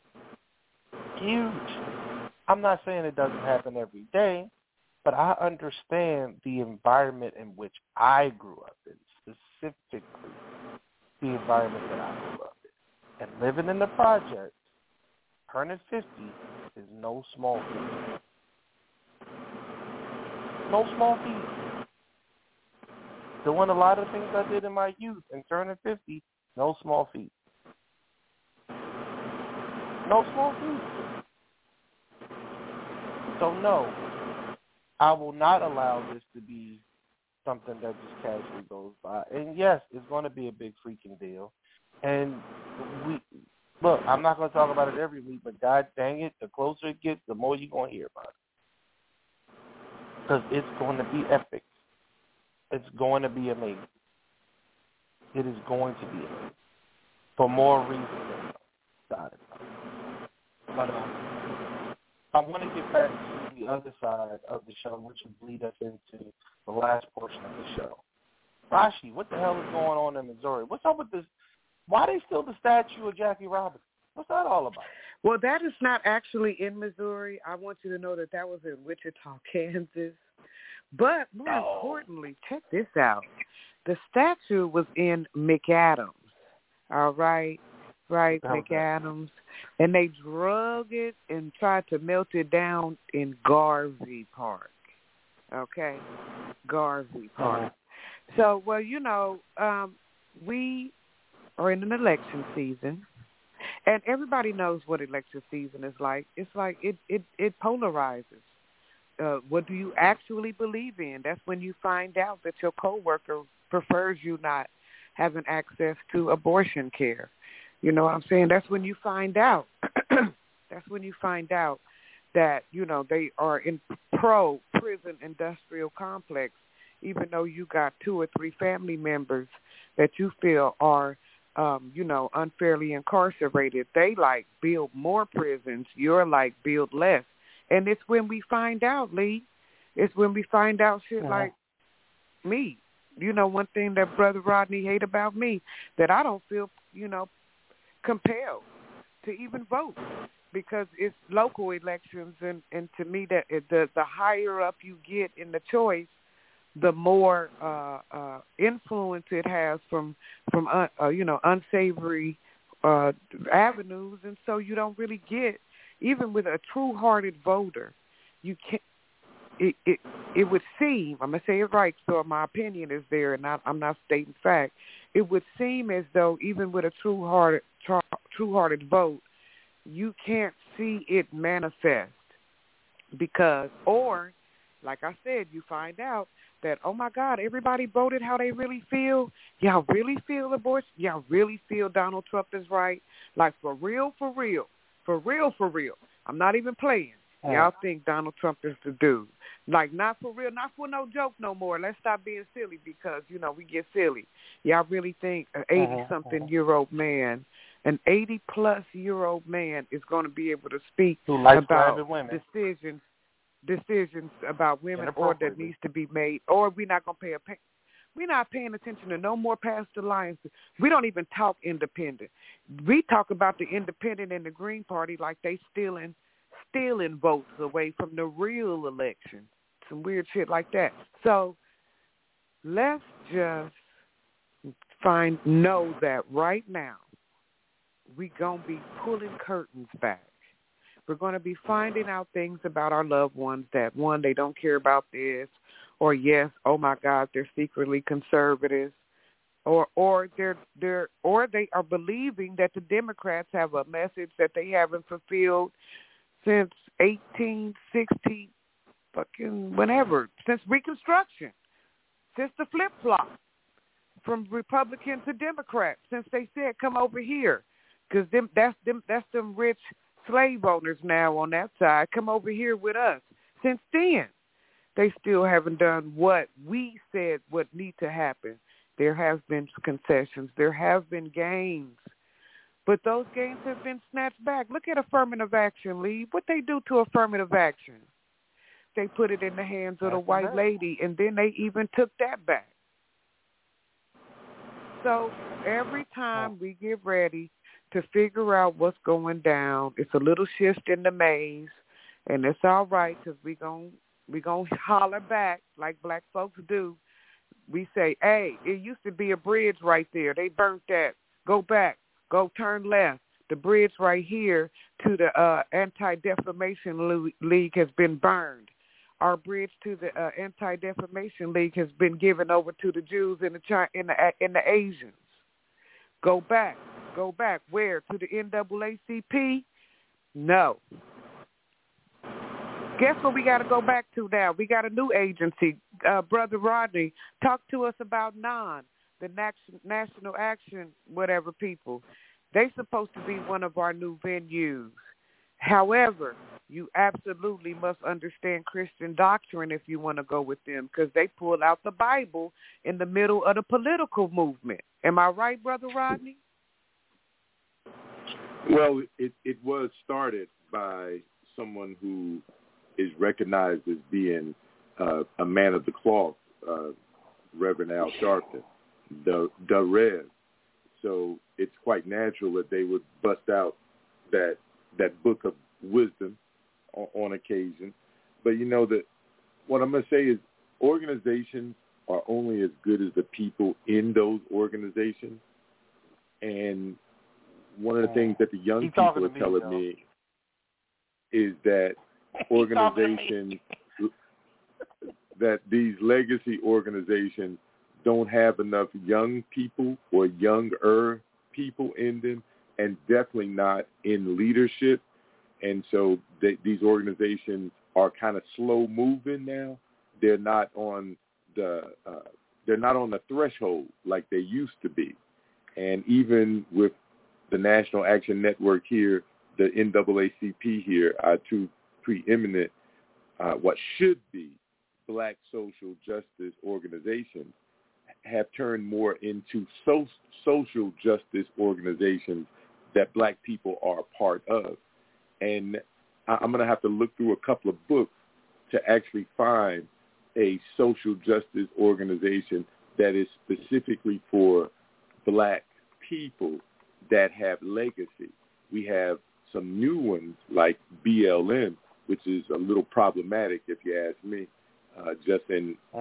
Huge. I'm not saying it doesn't happen every day, but I understand the environment in which I grew up in, specifically the environment that I grew up in. And living in the projects, turning fifty is no small feat. No small feat. Doing a lot of things I did in my youth and turning fifty, no small feat. No small feat. So no, I will not allow this to be something that just casually goes by. And yes, it's going to be a big freaking deal. And we look, I'm not going to talk about it every week, but God dang it, the closer it gets, the more you're going to hear about it. Because it's going to be epic. It's going to be amazing. It is going to be amazing. For more reasons than God is. But um, I want to get back to the other side of the show, which will lead us into the last portion of the show. Rashi, what the hell is going on in Missouri? What's up with this? Why they still the statue of Jackie Robinson? What's that all about? Well, that is not actually in Missouri. I want you to know that that was in Wichita, Kansas. But more oh. importantly, check this out. The statue was in McAdams, all right? Right, Okay. McAdams. And they drug it and tried to melt it down in Garvey Park, okay? Garvey Park. Uh-huh. So, well, you know, um, we are in an election season, and everybody knows what election season is like. It's like it, it, it polarizes. Uh, what do you actually believe in? That's when you find out that your coworker prefers you not having access to abortion care. You know what I'm saying? That's when you find out. That's when you find out that, you know, they are in pro-prison industrial complex, even though you got two or three family members that you feel are, um, you know, unfairly incarcerated. They, like, build more prisons. You're, like, build less. And it's when we find out, Lee, it's when we find out shit uh-huh. like me. You know, one thing that Brother Rodney hate about me, that I don't feel, you know, compelled to even vote because it's local elections, and, and to me that the the higher up you get in the choice, the more uh, uh, influence it has from from uh, uh, you know unsavory uh, avenues, and so you don't really get, even with a true-hearted voter, you can't. It, it it would seem, I'm gonna say it right, so my opinion is there, and not, I'm not stating fact. It would seem as though even with a true-hearted true-hearted vote, you can't see it manifest because, or like I said, you find out that, oh, my God, everybody voted how they really feel. Y'all really feel abortion? Y'all really feel Donald Trump is right? Like, for real, for real, for real, for real. I'm not even playing. Y'all think Donald Trump is the dude. Like, not for real, not for no joke no more. Let's stop being silly because, you know, we get silly. Y'all really think an eighty-something-year-old man, an eighty-plus-year-old man is going to be able to speak about decisions decisions about women or that needs to be made, or we're not going to pay a pay. We're not paying attention to no more Pastor Lyons. We don't even talk independent. We talk about the independent and the Green Party like they stealing stealing votes away from the real election. Some weird shit like that. So let's just find know that right now we're going to be pulling curtains back. We're going to be finding out things about our loved ones that, one, they don't care about this, or yes, oh my God, they're secretly conservative, or or they're they're or they are believing that the Democrats have a message that they haven't fulfilled since eighteen sixty, fucking whenever, since Reconstruction, since the flip flop from Republican to Democrat, since they said come over here, because them that's them that's them rich slave owners now on that side, come over here with us. Since then, they still haven't done what we said would need to happen. There have been concessions. There have been gains. But those gains have been snatched back. Look at affirmative action, Lee. What they do to affirmative action? They put it in the hands of the white lady, and then they even took that back. So every time we get ready to figure out what's going down, it's a little shift in the maze, and it's all right because we're going we gonna holler back like black folks do. We say, hey, it used to be a bridge right there. They burnt that. Go back. Go turn left. The bridge right here to the uh, Anti-Defamation League has been burned. Our bridge to the uh, Anti-Defamation League has been given over to the Jews and the China, and the and the Asians. Go back. Go back. Where? To the N double A C P? No. Guess what we got to go back to now? We got a new agency. Uh, Brother Rodney, talk to us about N A N, the National Action whatever people. They're supposed to be one of our new venues. However, you absolutely must understand Christian doctrine if you want to go with them, because they pull out the Bible in the middle of the political movement. Am I right, Brother Rodney? Well, it, it was started by someone who is recognized as being uh, a man of the cloth, uh, Reverend Al Sharpton, the, the Rev. So it's quite natural that they would bust out that that book of wisdom on, on occasion. But, you know, that what I'm going to say is organizations are only as good as the people in those organizations. And one of the things that the young He's people are me, telling though. me is that organizations, that these legacy organizations don't have enough young people or younger people in them, and definitely not in leadership. And so they, these organizations are kind of slow moving now. They're not on the uh, they're not on the threshold like they used to be. And even with the National Action Network here, the N double A C P here, are two preeminent, uh, what should be black social justice organizations, have turned more into so, social justice organizations that black people are a part of. And I'm going to have to look through a couple of books to actually find a social justice organization that is specifically for black people that have legacy. We have some new ones like B L M, which is a little problematic if you ask me, uh, just in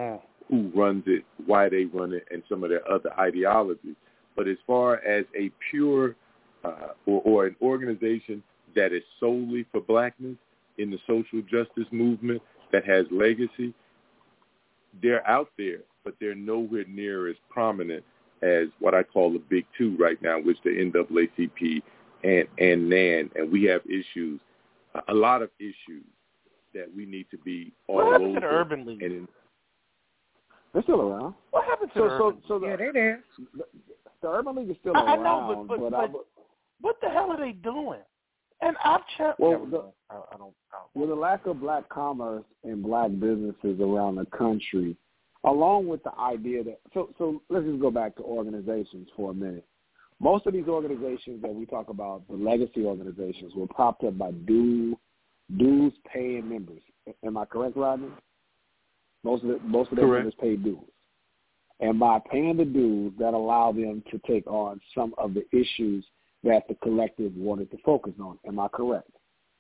who runs it, why they run it, and some of their other ideologies. But as far as a pure uh, or, or an organization that is solely for blackness in the social justice movement that has legacy, they're out there, but they're nowhere near as prominent as what I call the big two right now, which the N double A C P and, and N A N. And we have issues, a lot of issues that we need to be all what happened over. To the Urban League? And in, they're still around. What happened to so, the so, Urban so League? the, Yeah, they there. The, the Urban League is still I, around. I know, but, but, but, I, but what the hell are they doing? And I've checked. Well, the, I, I don't. I don't with the lack of black commerce and black businesses around the country, along with the idea that so so let's just go back to organizations for a minute. Most of these organizations that we talk about, the legacy organizations, were propped up by dues dues paying members. Am I correct, Rodney? Most of the, most of their Correct. members pay dues, and by paying the dues, that allowed them to take on some of the issues that the collective wanted to focus on. Am I correct?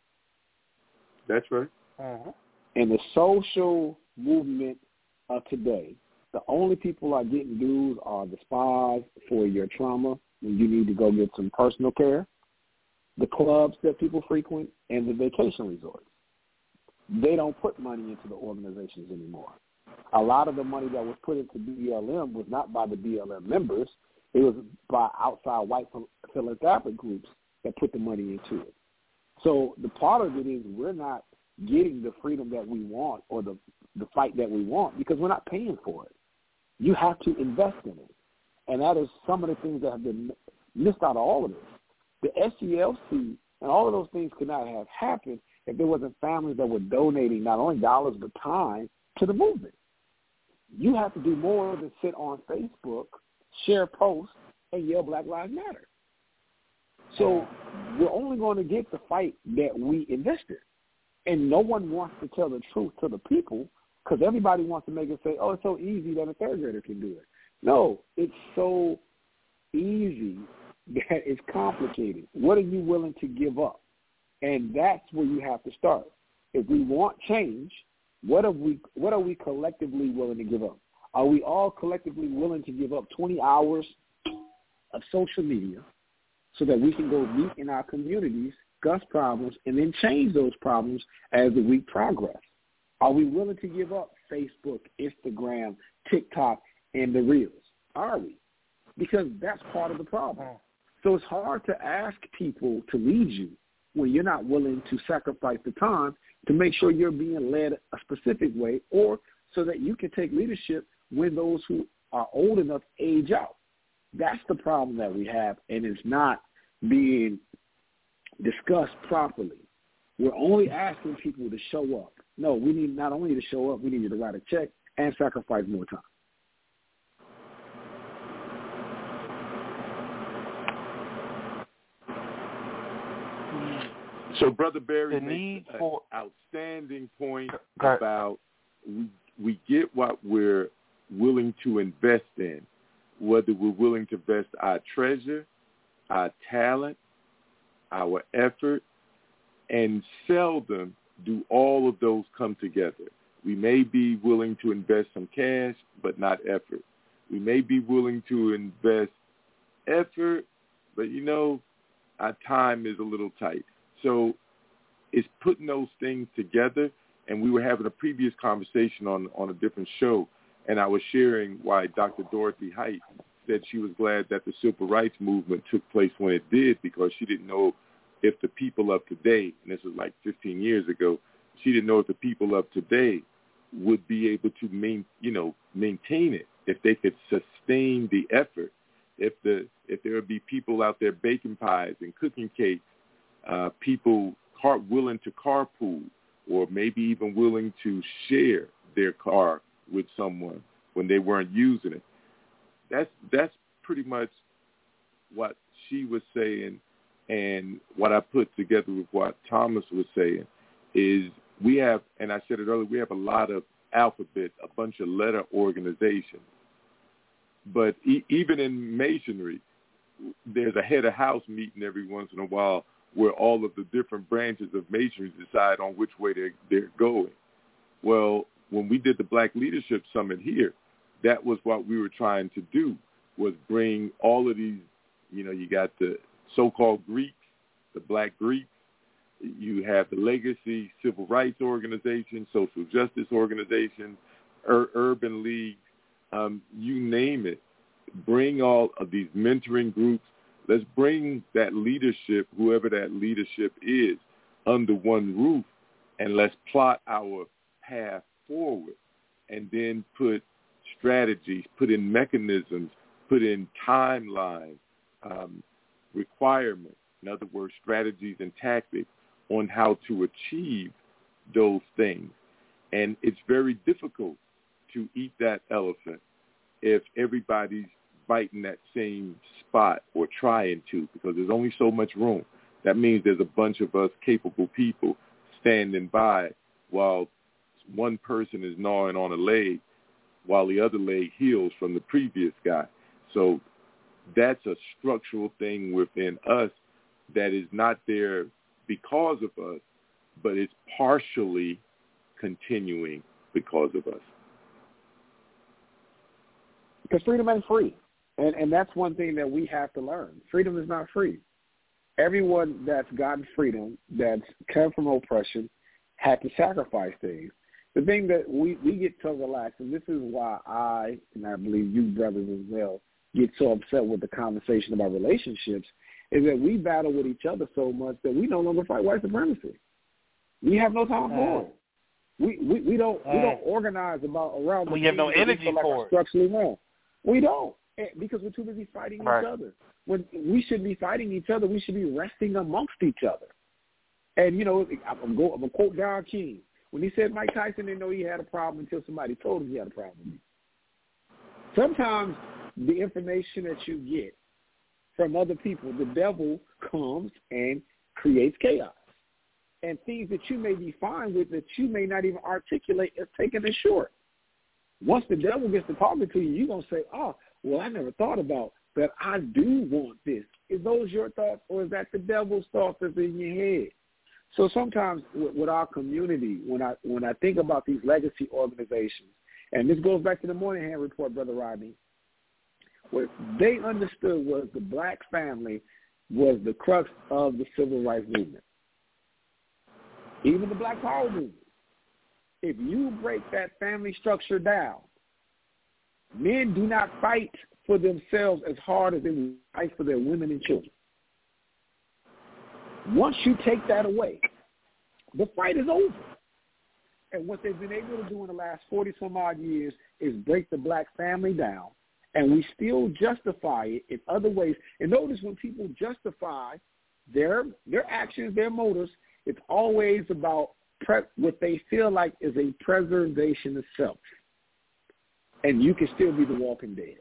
that's right. uh-huh. In the social movement of today, the only people are getting dues are the spas for your trauma when you need to go get some personal care, the clubs that people frequent, and the vacation resorts. They don't put money into the organizations anymore. A lot of the money that was put into B L M was not by the B L M members. It was by outside white philanthropic groups that put the money into it. So the part of it is we're not getting the freedom that we want or the, the fight that we want because we're not paying for it. You have to invest in it. And that is some of the things that have been missed out of all of this. The S C L C and all of those things could not have happened if there wasn't families that were donating not only dollars but time to the movement. You have to do more than sit on Facebook, share posts, and yell Black Lives Matter. So we're only going to get the fight that we invested. And no one wants to tell the truth to the people because everybody wants to make it say, oh, it's so easy that a third grader can do it. No, it's so easy that it's complicated. What are you willing to give up? And that's where you have to start. If we want change, what are we, what are we collectively willing to give up? Are we all collectively willing to give up twenty hours of social media so that we can go meet in our communities, discuss problems, and then change those problems as the week progresses? Are we willing to give up Facebook, Instagram, TikTok, and the Reels? Are we? Because that's part of the problem. So it's hard to ask people to lead you when you're not willing to sacrifice the time to make sure you're being led a specific way or so that you can take leadership when those who are old enough age out. That's the problem that we have, and it's not being discussed properly. We're only asking people to show up. No, we need not only to show up, we need you to write a check and sacrifice more time. So, Brother Barry The makes need an for- outstanding point Right. about we, we get what we're willing to invest in, whether we're willing to invest our treasure, our talent, our effort, and seldom do all of those come together. We may be willing to invest some cash, but not effort. We may be willing to invest effort, but, you know, our time is a little tight. So it's putting those things together, and we were having a previous conversation on, on a different show, and I was sharing why Doctor Dorothy Height said she was glad that the civil rights movement took place when it did because she didn't know if the people of today, and this was like fifteen years ago, she didn't know if the people of today would be able to main, you know, maintain it, if they could sustain the effort, if the if there would be people out there baking pies and cooking cakes, uh, people car, willing to carpool, or maybe even willing to share their car with someone when they weren't using it. That's that's pretty much what she was saying, and what I put together with what Thomas was saying is we have, and I said it earlier, we have a lot of alphabet, a bunch of letter organizations. But e- even in masonry, there's a head of house meeting every once in a while where all of the different branches of masonry decide on which way they're, they're going. Well, when we did the Black Leadership Summit here, that was what we were trying to do, was bring all of these, you know, you got the so-called Greeks, the Black Greeks, you have the Legacy Civil Rights Organization, social justice organizations, ur- urban leagues, um, you name it. Bring all of these mentoring groups. Let's bring that leadership, whoever that leadership is, under one roof, and let's plot our path forward, and then put strategies, put in mechanisms, put in timelines, um, requirements, in other words, strategies and tactics on how to achieve those things. And it's very difficult to eat that elephant if everybody's biting that same spot or trying to, because there's only so much room. That means there's a bunch of us capable people standing by while one person is gnawing on a leg while the other leg heals from the previous guy. So that's a structural thing within us that is not there because of us, but it's partially continuing because of us. Because freedom ain't free. And and that's one thing that we have to learn. Freedom is not free. Everyone that's gotten freedom, that's come from oppression, had to sacrifice things. The thing that we, we get so relaxed, and this is why I, and I believe you brothers as well, get so upset with the conversation about relationships, is that we battle with each other so much that we no longer fight white supremacy. We have no time for it. We, we, we don't uh, we don't organize about around the we have no energy like for it. Structurally wrong. We don't, because we're too busy fighting right. each other. When we should be fighting each other, we should be resting amongst each other. And you know, I'm going I'm gonna quote Don King. When he said Mike Tyson didn't know he had a problem until somebody told him he had a problem. Sometimes the information that you get from other people, the devil comes and creates chaos. And things that you may be fine with that you may not even articulate as taking it short. Once the devil gets to talking to you, you're going to say, oh, well, I never thought about that. I do want this. Is those your thoughts, or is that the devil's thoughts that's in your head? So sometimes with, with our community, when I when I think about these legacy organizations, and this goes back to the Moynihan Report, Brother Rodney, what they understood was the black family was the crux of the civil rights movement. Even the Black Power movement. If you break that family structure down, men do not fight for themselves as hard as they would fight for their women and children. Once you take that away, the fight is over. And what they've been able to do in the last forty some odd years is break the black family down, and we still justify it in other ways. And notice when people justify their their actions, their motives, it's always about pre- what they feel like is a preservation of self. And you can still be the walking dead.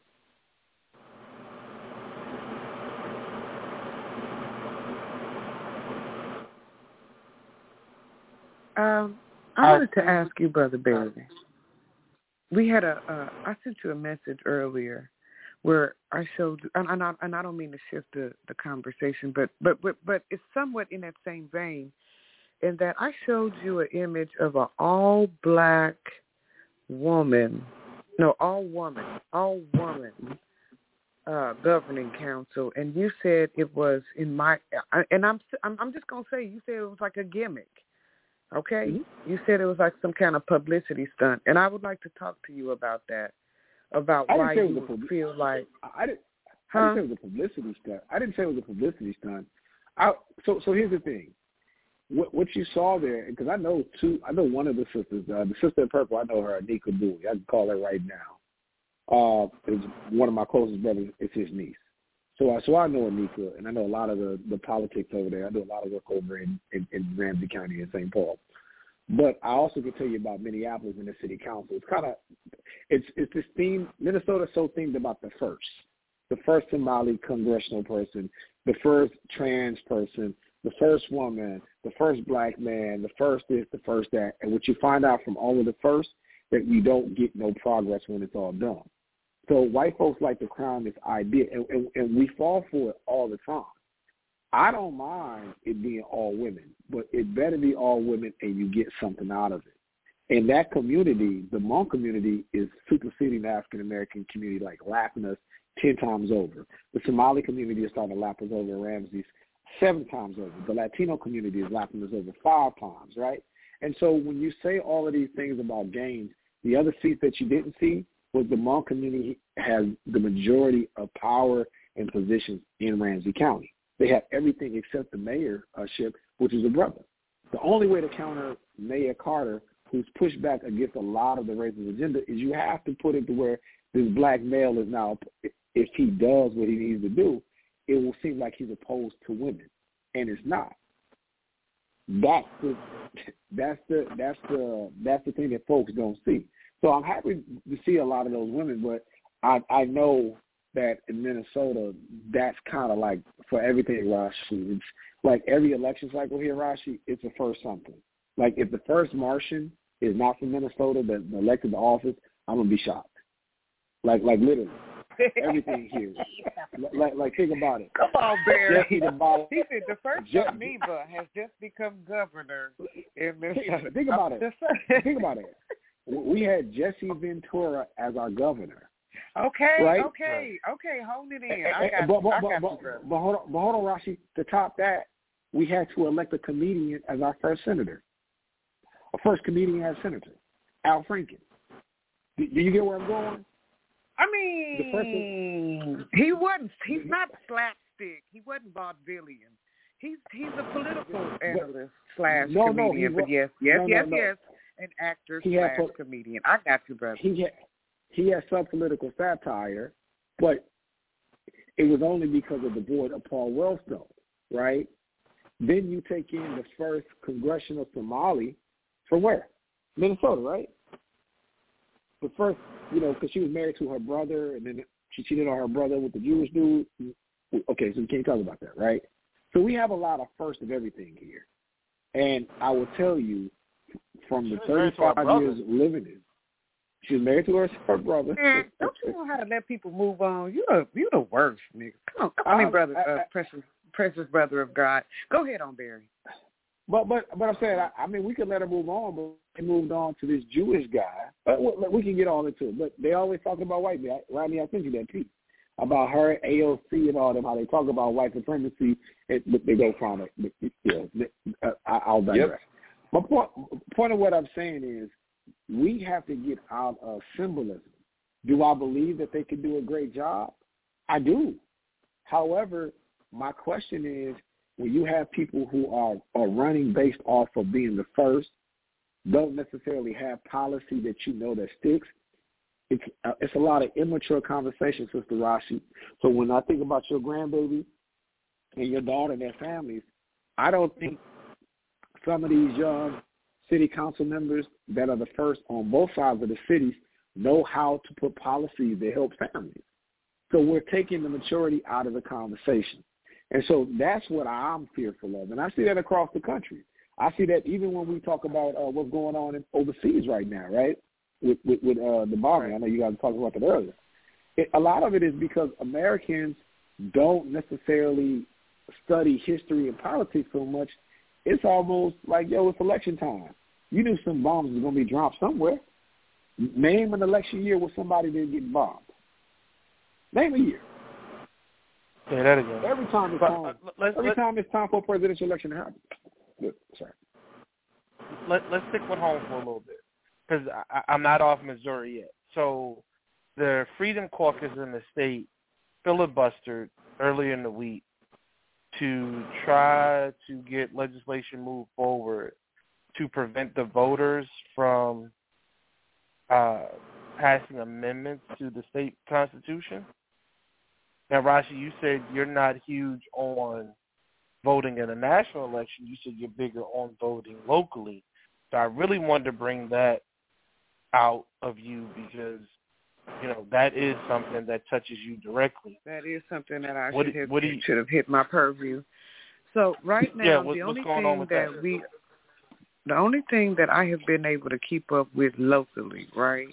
Um, I wanted to ask you, Brother Barry. We had a, uh, I sent you a message earlier where I showed, and, and, I, and I don't mean to shift the, the conversation, but, but, but, but it's somewhat in that same vein, in that I showed you an image of an all-black woman, no, all-woman, all-woman uh, governing council, and you said it was in my, and I'm, I'm, I'm just going to say, you said it was like a gimmick. Okay? Mm-hmm. You said it was like some kind of publicity stunt, and I would like to talk to you about that, about why you pub- feel like... I didn't, huh? I didn't say it was a publicity stunt. I didn't say it was a publicity stunt. I, so so here's the thing. What, what you saw there, because I know two, I know one of the sisters, uh, the sister in purple, I know her, Anika Bowie. I can call her right now. Uh, is one of my closest brothers. It's his niece. So, uh, so I know Anika, and I know a lot of the, the politics over there. I do a lot of work over in, in, in Ramsey County and Saint Paul. But I also can tell you about Minneapolis and the city council. It's kind of, it's it's this theme. Minnesota's so themed about the first, the first Somali congressional person, the first trans person, the first woman, the first black man, the first this, the first that. And what you find out from all of the first, that you don't get no progress when it's all done. So white folks like to crown this idea, and, and, and we fall for it all the time. I don't mind it being all women, but it better be all women and you get something out of it. in that community, the Hmong community is superseding the African American community, like lapping us ten times over. The Somali community is starting to lap us over in Ramses seven times over. The Latino community is lapping us over five times, right? And so when you say all of these things about gains, the other seat that you didn't see was the Hmong community has the majority of power and positions in Ramsey County. They have everything except the mayorship, which is a brother. The only way to counter Mayor Carter, who's pushed back against a lot of the racist agenda, is you have to put it to where this black male is now, if he does what he needs to do, it will seem like he's opposed to women, and it's not. That's the that's the that's the that's the thing that folks don't see. So I'm happy to see a lot of those women, but I I know that in Minnesota, that's kind of like for everything, Rashi. It's like every election cycle here, Rashi, it's a first something. Like if the first Martian is not from Minnesota that elected to office, I'm gonna be shocked. Like like literally. Everything here. Like, like, think about it. Come on, Barry. Jesse the Ball. He said the first Je- amoeba has just become governor in Minnesota. Think about it. Think about it. We had Jesse Ventura as our governor. Okay, right? okay, okay. Hold it in. I got, but, but, I got but, you, but, but, hold on, but hold on, Rashi. To top that, we had to elect a comedian as our first senator. Our first comedian as senator, Al Franken. Do, do you get where I'm going? I mean, he wasn't. He's not slapstick. He wasn't vaudevillian. He's he's a political analyst slash no, comedian. No, but yes, yes, no, yes, no, no. yes, an actor he slash had, comedian. I got you, brother. He had he had some political satire, but it was only because of the board of Paul Wellstone, right? Then you take in the first congressional Somali from where? Minnesota, right? The first, you know, because she was married to her brother, and then she cheated on her brother with the Jewish dude. Okay, so we can't talk about that, right? So we have a lot of first of everything here. And I will tell you, from the thirty-five years of living in, she was married to her, her brother. Man, don't you know how to let people move on? You're you the worst, nigga. Come on, come on, I mean, brother, uh, precious, precious brother of God. Go ahead on, Barry. But but but I'm saying, I, I mean, we could let her move on, but they moved on to this Jewish guy. But we, we can get all into it. But they always talking about white men. Rodney, I sent you that piece about her, A O C, and all them, how they talk about white supremacy. It, they go from it. But, yeah, I, I'll digress. Yep. My point, point of what I'm saying is we have to get out of symbolism. Do I believe that they can do a great job? I do. However, my question is, when you have people who are, are running based off of being the first, don't necessarily have policy that you know that sticks, it's uh, it's a lot of immature conversation, Sister Rashi. So when I think about your grandbaby and your daughter and their families, I don't think some of these young city council members that are the first on both sides of the cities know how to put policies that help families. So we're taking the maturity out of the conversation. And so that's what I'm fearful of. And I see that across the country. I see that even when we talk about uh, what's going on in overseas right now, right, with with, with uh, the bombing. Right. I know you guys were talking about that earlier. It, a lot of it is because Americans don't necessarily study history and politics so much. It's almost like, yo, it's election time. You knew some bombs was going to be dropped somewhere. Name an election year where somebody didn't get bombed. Name a year. Say that again. Every time it's time, let's, every let's, time it's time for a presidential election to happen. Good. Sorry. Let, let's stick with home for a little bit because I'm not off Missouri yet. So the Freedom Caucus in the state filibustered earlier in the week to try to get legislation moved forward to prevent the voters from uh, passing amendments to the state constitution. Now, Rashi, you said you're not huge on voting in a national election. You said you're bigger on voting locally. So I really wanted to bring that out of you because, you know, that is something that touches you directly. That is something that I what, should have, what you, should have hit my purview. So right now, yeah, what, the only going thing on with that, that we, the only thing that I have been able to keep up with locally, right,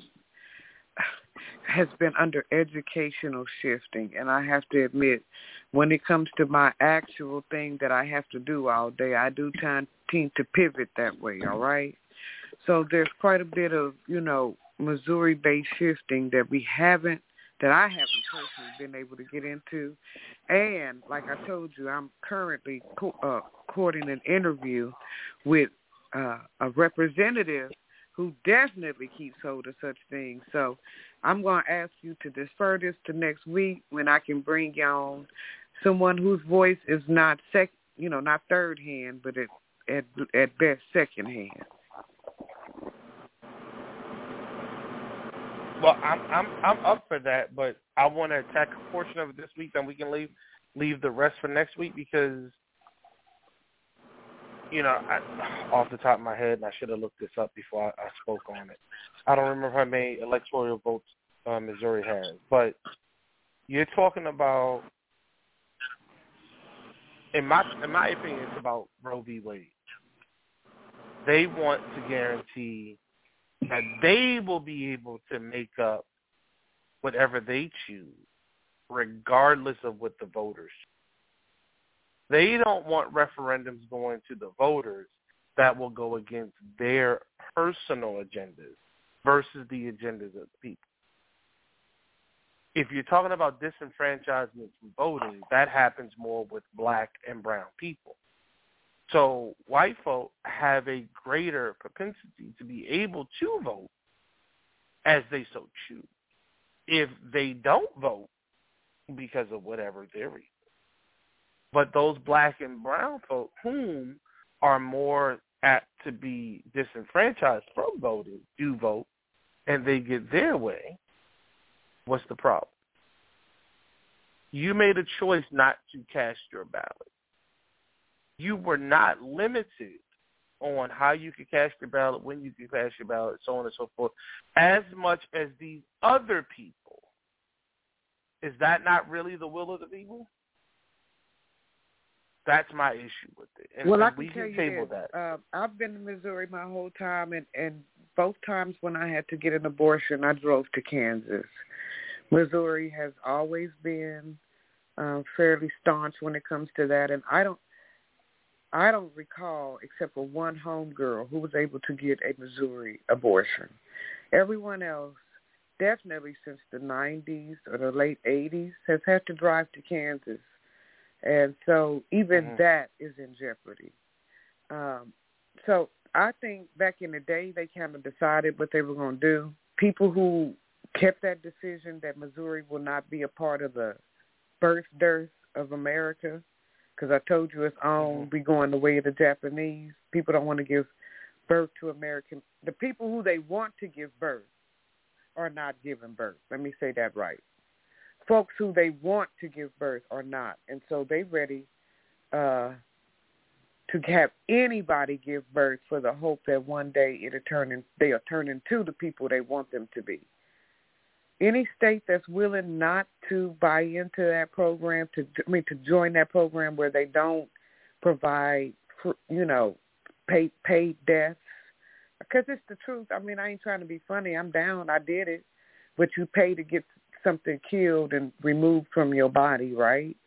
has been under educational shifting. And I have to admit, when it comes to my actual thing that I have to do all day, I do tend to pivot that way, all right? So there's quite a bit of, you know, Missouri-based shifting that we haven't, that I haven't personally been able to get into. And like I told you, I'm currently co- uh, courting an interview with uh, a representative who definitely keeps hold of such things. So I'm going to ask you to defer this to next week when I can bring you on someone whose voice is not sec, you know, not third hand, but at at, at best second hand. Well, I'm I'm I'm up for that, but I want to attack a portion of it this week, then we can leave leave the rest for next week because, you know, I, off the top of my head, and I should have looked this up before I, I spoke on it. I don't remember how many electoral votes uh, Missouri has, but you're talking about, in my in my opinion, it's about Roe v. Wade. They want to guarantee that they will be able to make up whatever they choose, regardless of what the voters choose. They don't want referendums going to the voters that will go against their personal agendas versus the agendas of the people. If you're talking about disenfranchisement from voting, that happens more with black and brown people. So white folk have a greater propensity to be able to vote as they so choose. If they don't vote because of whatever their reason, but those black and brown folk whom are more apt to be disenfranchised from voting do vote, and they get their way, what's the problem? You made a choice not to cast your ballot. You were not limited on how you could cast your ballot, when you could cast your ballot, so on and so forth, as much as these other people. Is that not really the will of the people? That's my issue with it. And, well, and I can we tell can you table this. that. Uh, I've been in Missouri my whole time, and, and both times when I had to get an abortion, I drove to Kansas. Missouri has always been uh, fairly staunch when it comes to that, and I don't I don't recall, except for one homegirl who was able to get a Missouri abortion. Everyone else, definitely since the nineties or the late eighties, has had to drive to Kansas. And so even mm-hmm. that is in jeopardy. Um, so I think back in the day, they kind of decided what they were going to do. People who kept that decision that Missouri will not be a part of the birth dearth of America, because I told you it's on, mm-hmm. we going the way of the Japanese. People don't want to give birth to American. The people who they want to give birth are not giving birth. Let me say that right. Folks who they want to give birth are not. And so they ready uh, to have anybody give birth for the hope that one day it'll turn in, they'll turn into the people they want them to be. Any state that's willing not to buy into that program, to I mean to join that program where they don't provide, you know, paid paid deaths, because it's the truth. I mean, I ain't trying to be funny. I'm down. I did it, but you pay to get something killed and removed from your body, right?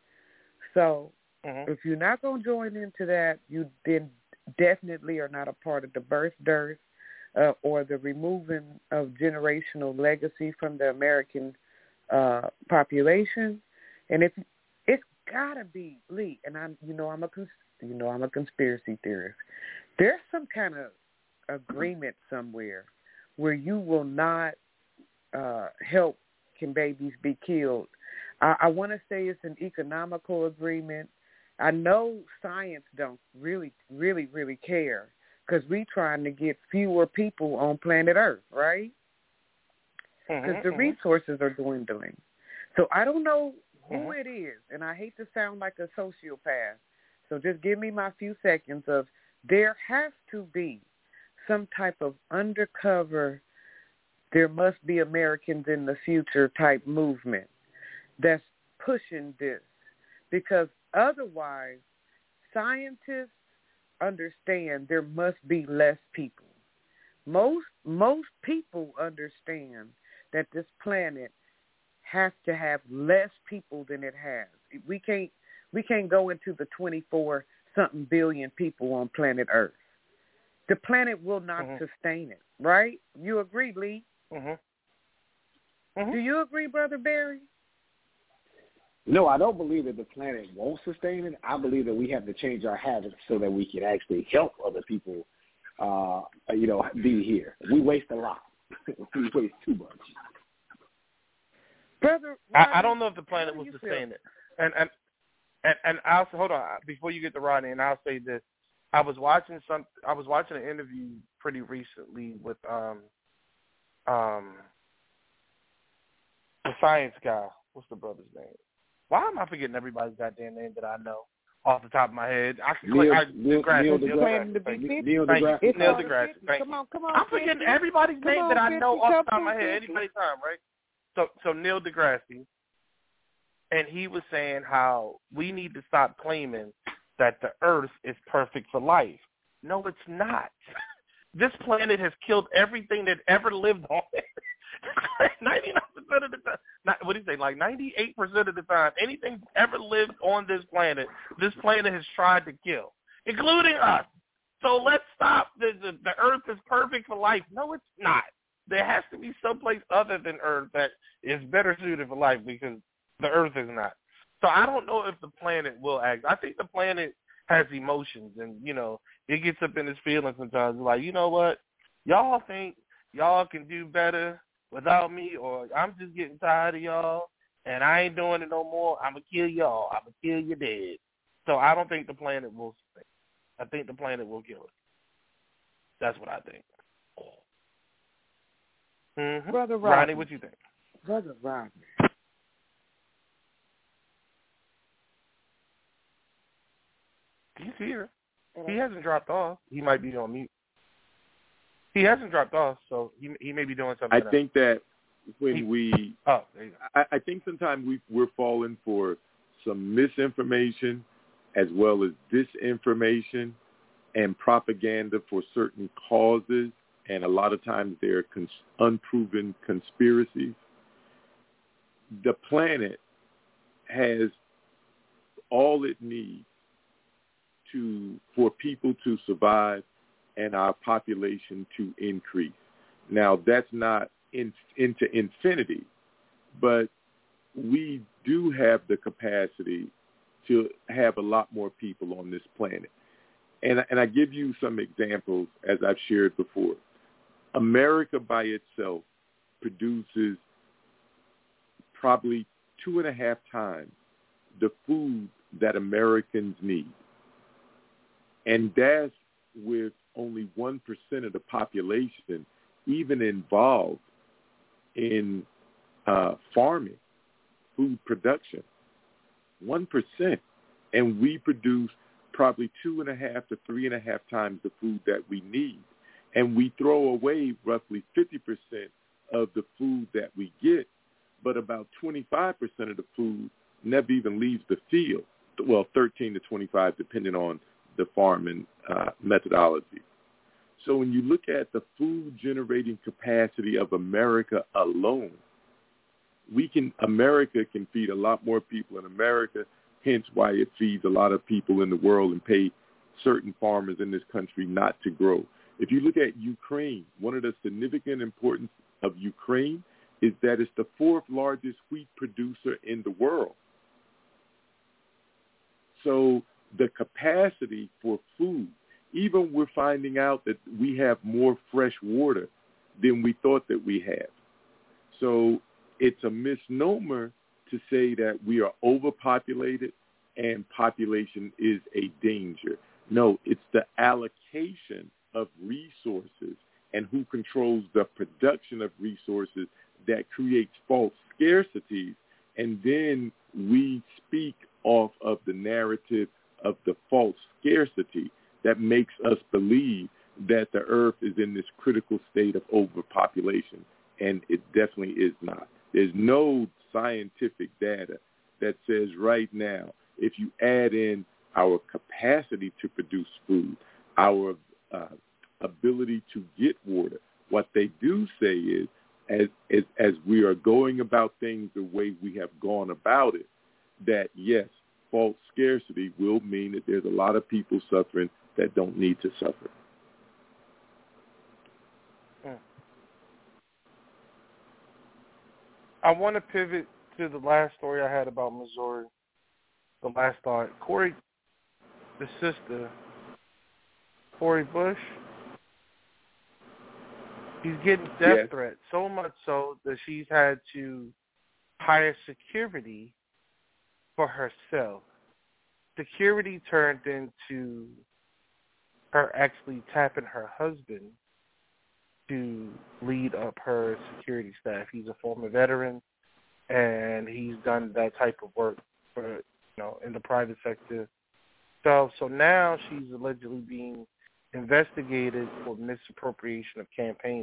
So mm-hmm. if you're not going to join into that, you then definitely are not a part of the birth dearth. Uh, or the removing of generational legacy from the American uh, population, and if it's gotta be Lee, and I, you know, I'm a, cons- you know, I'm a conspiracy theorist. There's some kind of agreement somewhere where you will not uh, help can babies be killed. I, I want to say it's an economical agreement. I know science don't really, really, really care, because we trying to get fewer people on planet Earth, right? Because mm-hmm, the mm-hmm. resources are dwindling. So I don't know who mm-hmm. it is, and I hate to sound like a sociopath, so just give me my few seconds of there has to be some type of undercover, there must be Americans in the future type movement that's pushing this, because otherwise scientists understand there must be less people. Most most people understand that this planet has to have less people than it has. We can't we can't go into the twenty-four something billion people on planet Earth. the planet will not mm-hmm. sustain it, right? You agree, Lee? Mm-hmm. Mm-hmm. Do you agree, Brother Barry? No, I don't believe that the planet won't sustain it. I believe that we have to change our habits so that we can actually help other people, uh, you know, be here. We waste a lot. We waste too much. Brother, I, I don't know if the planet will sustain feel? it. And and and and I'll hold on before you get to Rodney, and I'll say this: I was watching some. I was watching an interview pretty recently with um um the science guy. What's the brother's name? Why am I forgetting everybody's goddamn name that I know off the top of my head? I can Neil, click. I, Neil, deGrasse, Neil Neil deGrasse. deGrasse. Neil Thank deGrasse. you. Neil deGrasse. Thank come you. on, come on. I'm forgetting everybody's come name on, that I know fifty, off the top of my come head on, anybody's time, right? So, so Neil deGrasse, and he was saying how we need to stop claiming that the Earth is perfect for life. No, it's not. This planet has killed everything that ever lived on it. ninety-nine percent of the time, not, what do you say, like ninety-eight percent of the time, anything ever lived on this planet, this planet has tried to kill, including us. So let's stop. The, the, the Earth is perfect for life. No, it's not. There has to be someplace other than Earth that is better suited for life because the Earth is not. So I don't know if the planet will act. I think the planet has emotions, and, you know, it gets up in its feelings sometimes. It's like, you know what? Y'all think y'all can do better without me, or I'm just getting tired of y'all, and I ain't doing it no more. I'm going to kill y'all. I'm going to kill you dead. So I don't think the planet will stay. I think the planet will kill it. That's what I think. Mm-hmm. Brother Rodney. Rodney, what you think? Brother Rodney. He's here. He hasn't dropped off. He might be on mute. He hasn't dropped off, so he he may be doing something I else. think that when he, we, oh, there you go. I, I think sometimes we we're falling for some misinformation as well as disinformation and propaganda for certain causes, and a lot of times they're cons- unproven conspiracies. The planet has all it needs to for people to survive and our population to increase. Now, that's not in, into infinity, but we do have the capacity to have a lot more people on this planet. And, and I give you some examples, as I've shared before. America by itself produces probably two and a half times the food that Americans need. And that's with only one percent of the population even involved in uh, farming, food production. one percent. And we produce probably two and a half to three and a half times the food that we need. And we throw away roughly fifty percent of the food that we get, but about twenty-five percent of the food never even leaves the field. Well, thirteen to twenty-five, depending on the farming uh, methodology. So when you look at the food-generating capacity of America alone, we can America can feed a lot more people in America, hence why it feeds a lot of people in the world and pay certain farmers in this country not to grow. If you look at Ukraine, one of the significant importance of Ukraine is that it's the fourth largest wheat producer in the world. So the capacity for food, even we're finding out that we have more fresh water than we thought that we have. So it's a misnomer to say that we are overpopulated and population is a danger. No, it's the allocation of resources and who controls the production of resources that creates false scarcities. And then we speak off of the narrative of the false scarcity that makes us believe that the earth is in this critical state of overpopulation, and it definitely is not. There's no scientific data that says right now, if you add in our capacity to produce food, our uh, ability to get water, what they do say is, as, as as we are going about things the way we have gone about it, that yes, false scarcity will mean that there's a lot of people suffering that don't need to suffer. I want to pivot to the last story I had about Missouri. The last thought. Cori, the sister, Cori Bush, she's getting death Yes. threats, so much so that she's had to hire security for herself. Security turned into her actually tapping her husband to lead up her security staff. He's a former veteran, and he's done that type of work for, you know, in the private sector. So, so now she's allegedly being investigated for misappropriation of campaign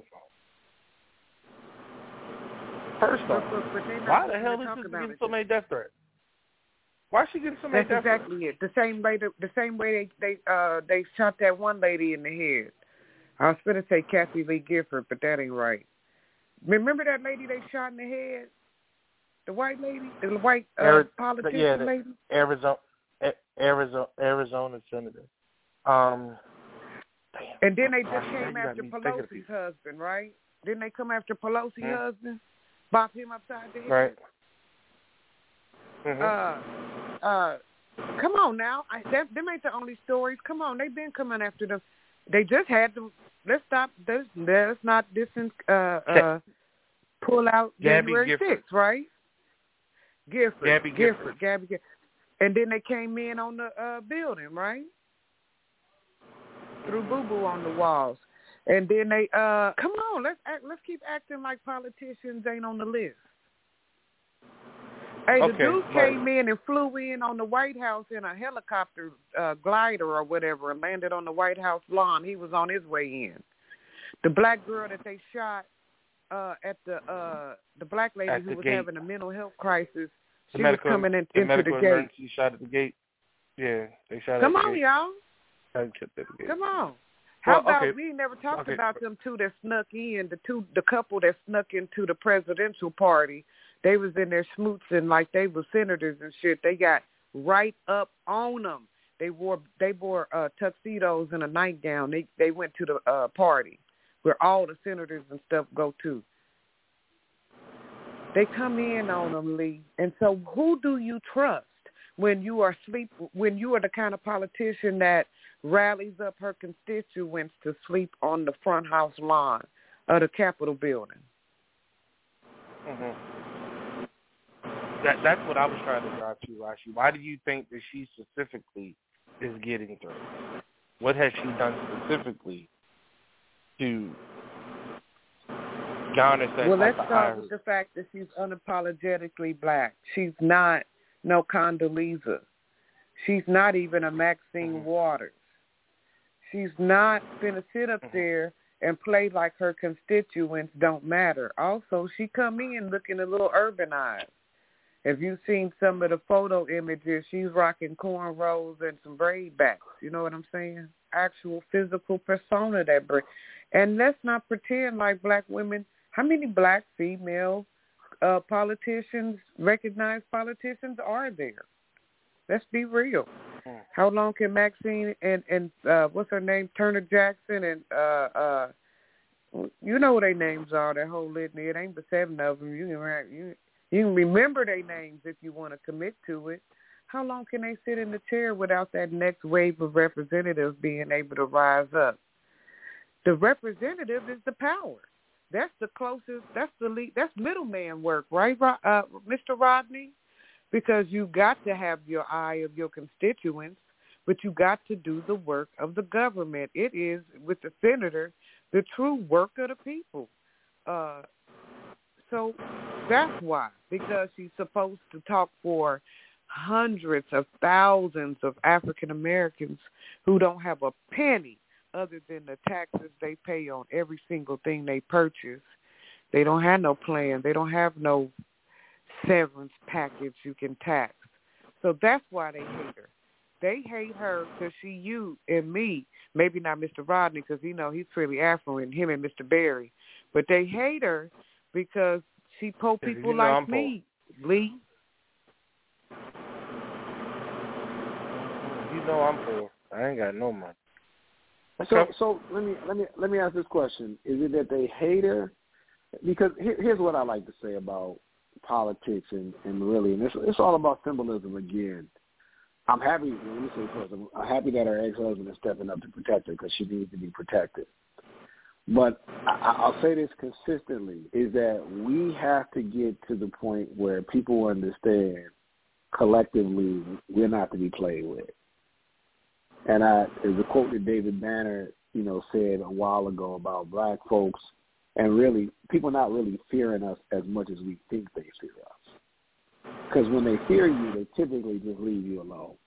funds. First off, But, but, but they're not why the gonna hell is talk this about getting it. so many death threats? Why is she getting so many That's death exactly threats? it. The same way the, the same way they they uh they shot that one lady in the head. I was gonna say Kathy Lee Gifford, but that ain't right. Remember that lady they shot in the head? The white lady, the white uh, Ari- politician yeah, the lady. Arizona, Arizona, Arizona senator. Um, damn. And then they just Gosh, came now you got after me thinking of Pelosi's people. husband, right? Didn't they come after Pelosi's Hmm. husband? Bop him upside the head. Right. Mm-hmm. Uh, uh, come on now. I, that, them ain't the only stories. Come on, they've been coming after them. They just had to. Let's stop. Let's, let's not distance. Uh, uh, pull out Gabby January Gifford. sixth, right? Gifford. Gabby Gifford. Gifford. Gabby Gifford. And then they came in on the uh, building, right? Threw boo boo on the walls. And then they uh come on, let's act, let's keep acting like politicians ain't on the list. Hey, the Okay, dude but- came in and flew in on the White House in a helicopter uh, glider or whatever and landed on the White House lawn. He was on his way in. The black girl that they shot uh, at the uh, the black lady At who the was gate. having a mental health crisis, The she medical, was coming in, the into medical the gate. emergency shot at the gate. Yeah, they shot Come at the on, gate. y'all. Shot at the gate. Come on. How Well, about okay. we never talked Okay. about them two that snuck in, the two, the couple that snuck into the presidential party. They was in there smooching like they were senators and shit. They got right up on them. They wore they wore uh, tuxedos and a nightgown. They they went to the uh, party where all the senators and stuff go to. They come in on them, Lee. And so, who do you trust when you are sleep? When you are the kind of politician that rallies up her constituents to sleep on the front house lawn of the Capitol building? Mm-hmm. That that's what I was trying to drive to, Rashi. Why do you think that she specifically is getting threats? What has she done specifically to garner that Well, type let's of start ire? with the fact that she's unapologetically black. She's not no Condoleezza. She's not even a Maxine Mm-hmm. Waters. She's not going to sit up Mm-hmm. there and play like her constituents don't matter. Also, she come in looking a little urbanized. If you've seen some of the photo images, she's rocking cornrows and some braid backs. You know what I'm saying? Actual physical persona that bring. And let's not pretend like black women. How many black female uh, politicians, recognized politicians, are there? Let's be real. How long can Maxine and and uh, what's her name, Turner Jackson and uh, uh, you know what their names are? That whole litany. It ain't but seven of them. You can you you can remember their names if you want to commit to it. How long can they sit in the chair without that next wave of representatives being able to rise up? The representative is the power. That's the closest. That's the lead. That's middleman work, right, uh, Mister Rodney? Because you got to have your eye of your constituents, but you got to do the work of the government. It is, with the senator, the true work of the people. Uh, so that's why, because she's supposed to talk for hundreds of thousands of African Americans who don't have a penny other than the taxes they pay on every single thing they purchase. They don't have no plan. They don't have no severance package you can tax. So that's why they hate her. They hate her because she, you, and me, maybe not Mister Rodney because, you know, he's pretty affluent, him and Mister Berry, but they hate her because she po people you know like I'm me, Lee. You know I'm poor. I ain't got no money. So, Okay. so let me let me let me ask this question: is it that they hate her? Because here, here's what I like to say about politics and, and really, and it's, it's all about symbolism again. I'm happy, let me say first, I'm, I'm happy that her ex-husband is stepping up to protect her because she needs to be protected. But I, I'll say this consistently, is that we have to get to the point where people understand collectively we're not to be played with. And I, there's a quote that David Banner, you know, said a while ago about black folks, and really, people not really fearing us as much as we think they fear us. Because when they fear you, they typically just leave you alone.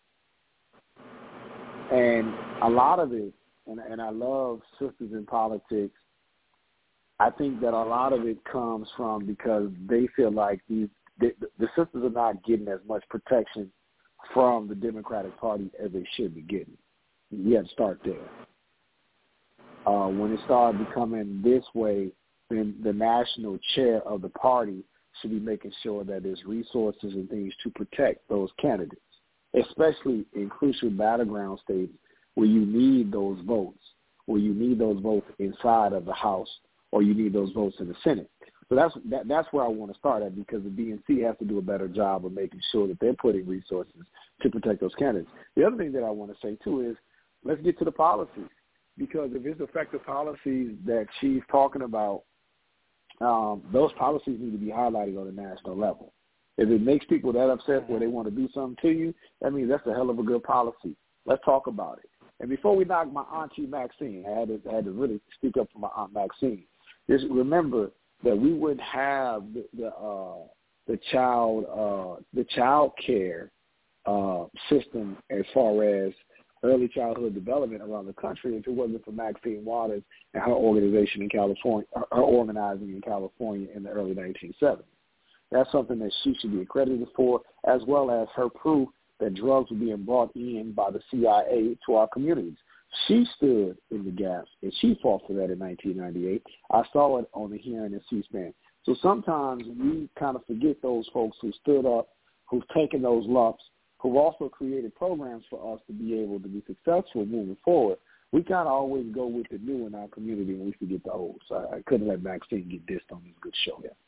And a lot of it, and, and I love sisters in politics, I think that a lot of it comes from because they feel like these the, the sisters are not getting as much protection from the Democratic Party as they should be getting. You have to start there. Uh, when it started becoming this way, then the national chair of the party should be making sure that there's resources and things to protect those candidates, especially in crucial battleground states where you need those votes, where you need those votes inside of the House or you need those votes in the Senate. So that's that, that's where I want to start at, because the D N C has to do a better job of making sure that they're putting resources to protect those candidates. The other thing that I want to say, too, is let's get to the policies, because if it's effective policies that she's talking about, um, those policies need to be highlighted on the national level. If it makes people that upset where they want to do something to you, that means that's a hell of a good policy. Let's talk about it. And before we knock my auntie Maxine, I had to, I had to really speak up for my aunt Maxine. Just remember that we wouldn't have the the, uh, the child uh, the child care uh, system as far as early childhood development around the country if it wasn't for Maxine Waters and her organization in California, her organizing in California in the early nineteen seventies. That's something that she should be accredited for, as well as her proof that drugs were being brought in by the C I A to our communities. She stood in the gaps, and she fought for that in nineteen ninety-eight. I saw it on the hearing in C-SPAN. So sometimes we kind of forget those folks who stood up, who've taken those lumps, who've also created programs for us to be able to be successful moving forward. We kind of always go with the new in our community and we forget the old. So I, I couldn't let Maxine get dissed on this good show here.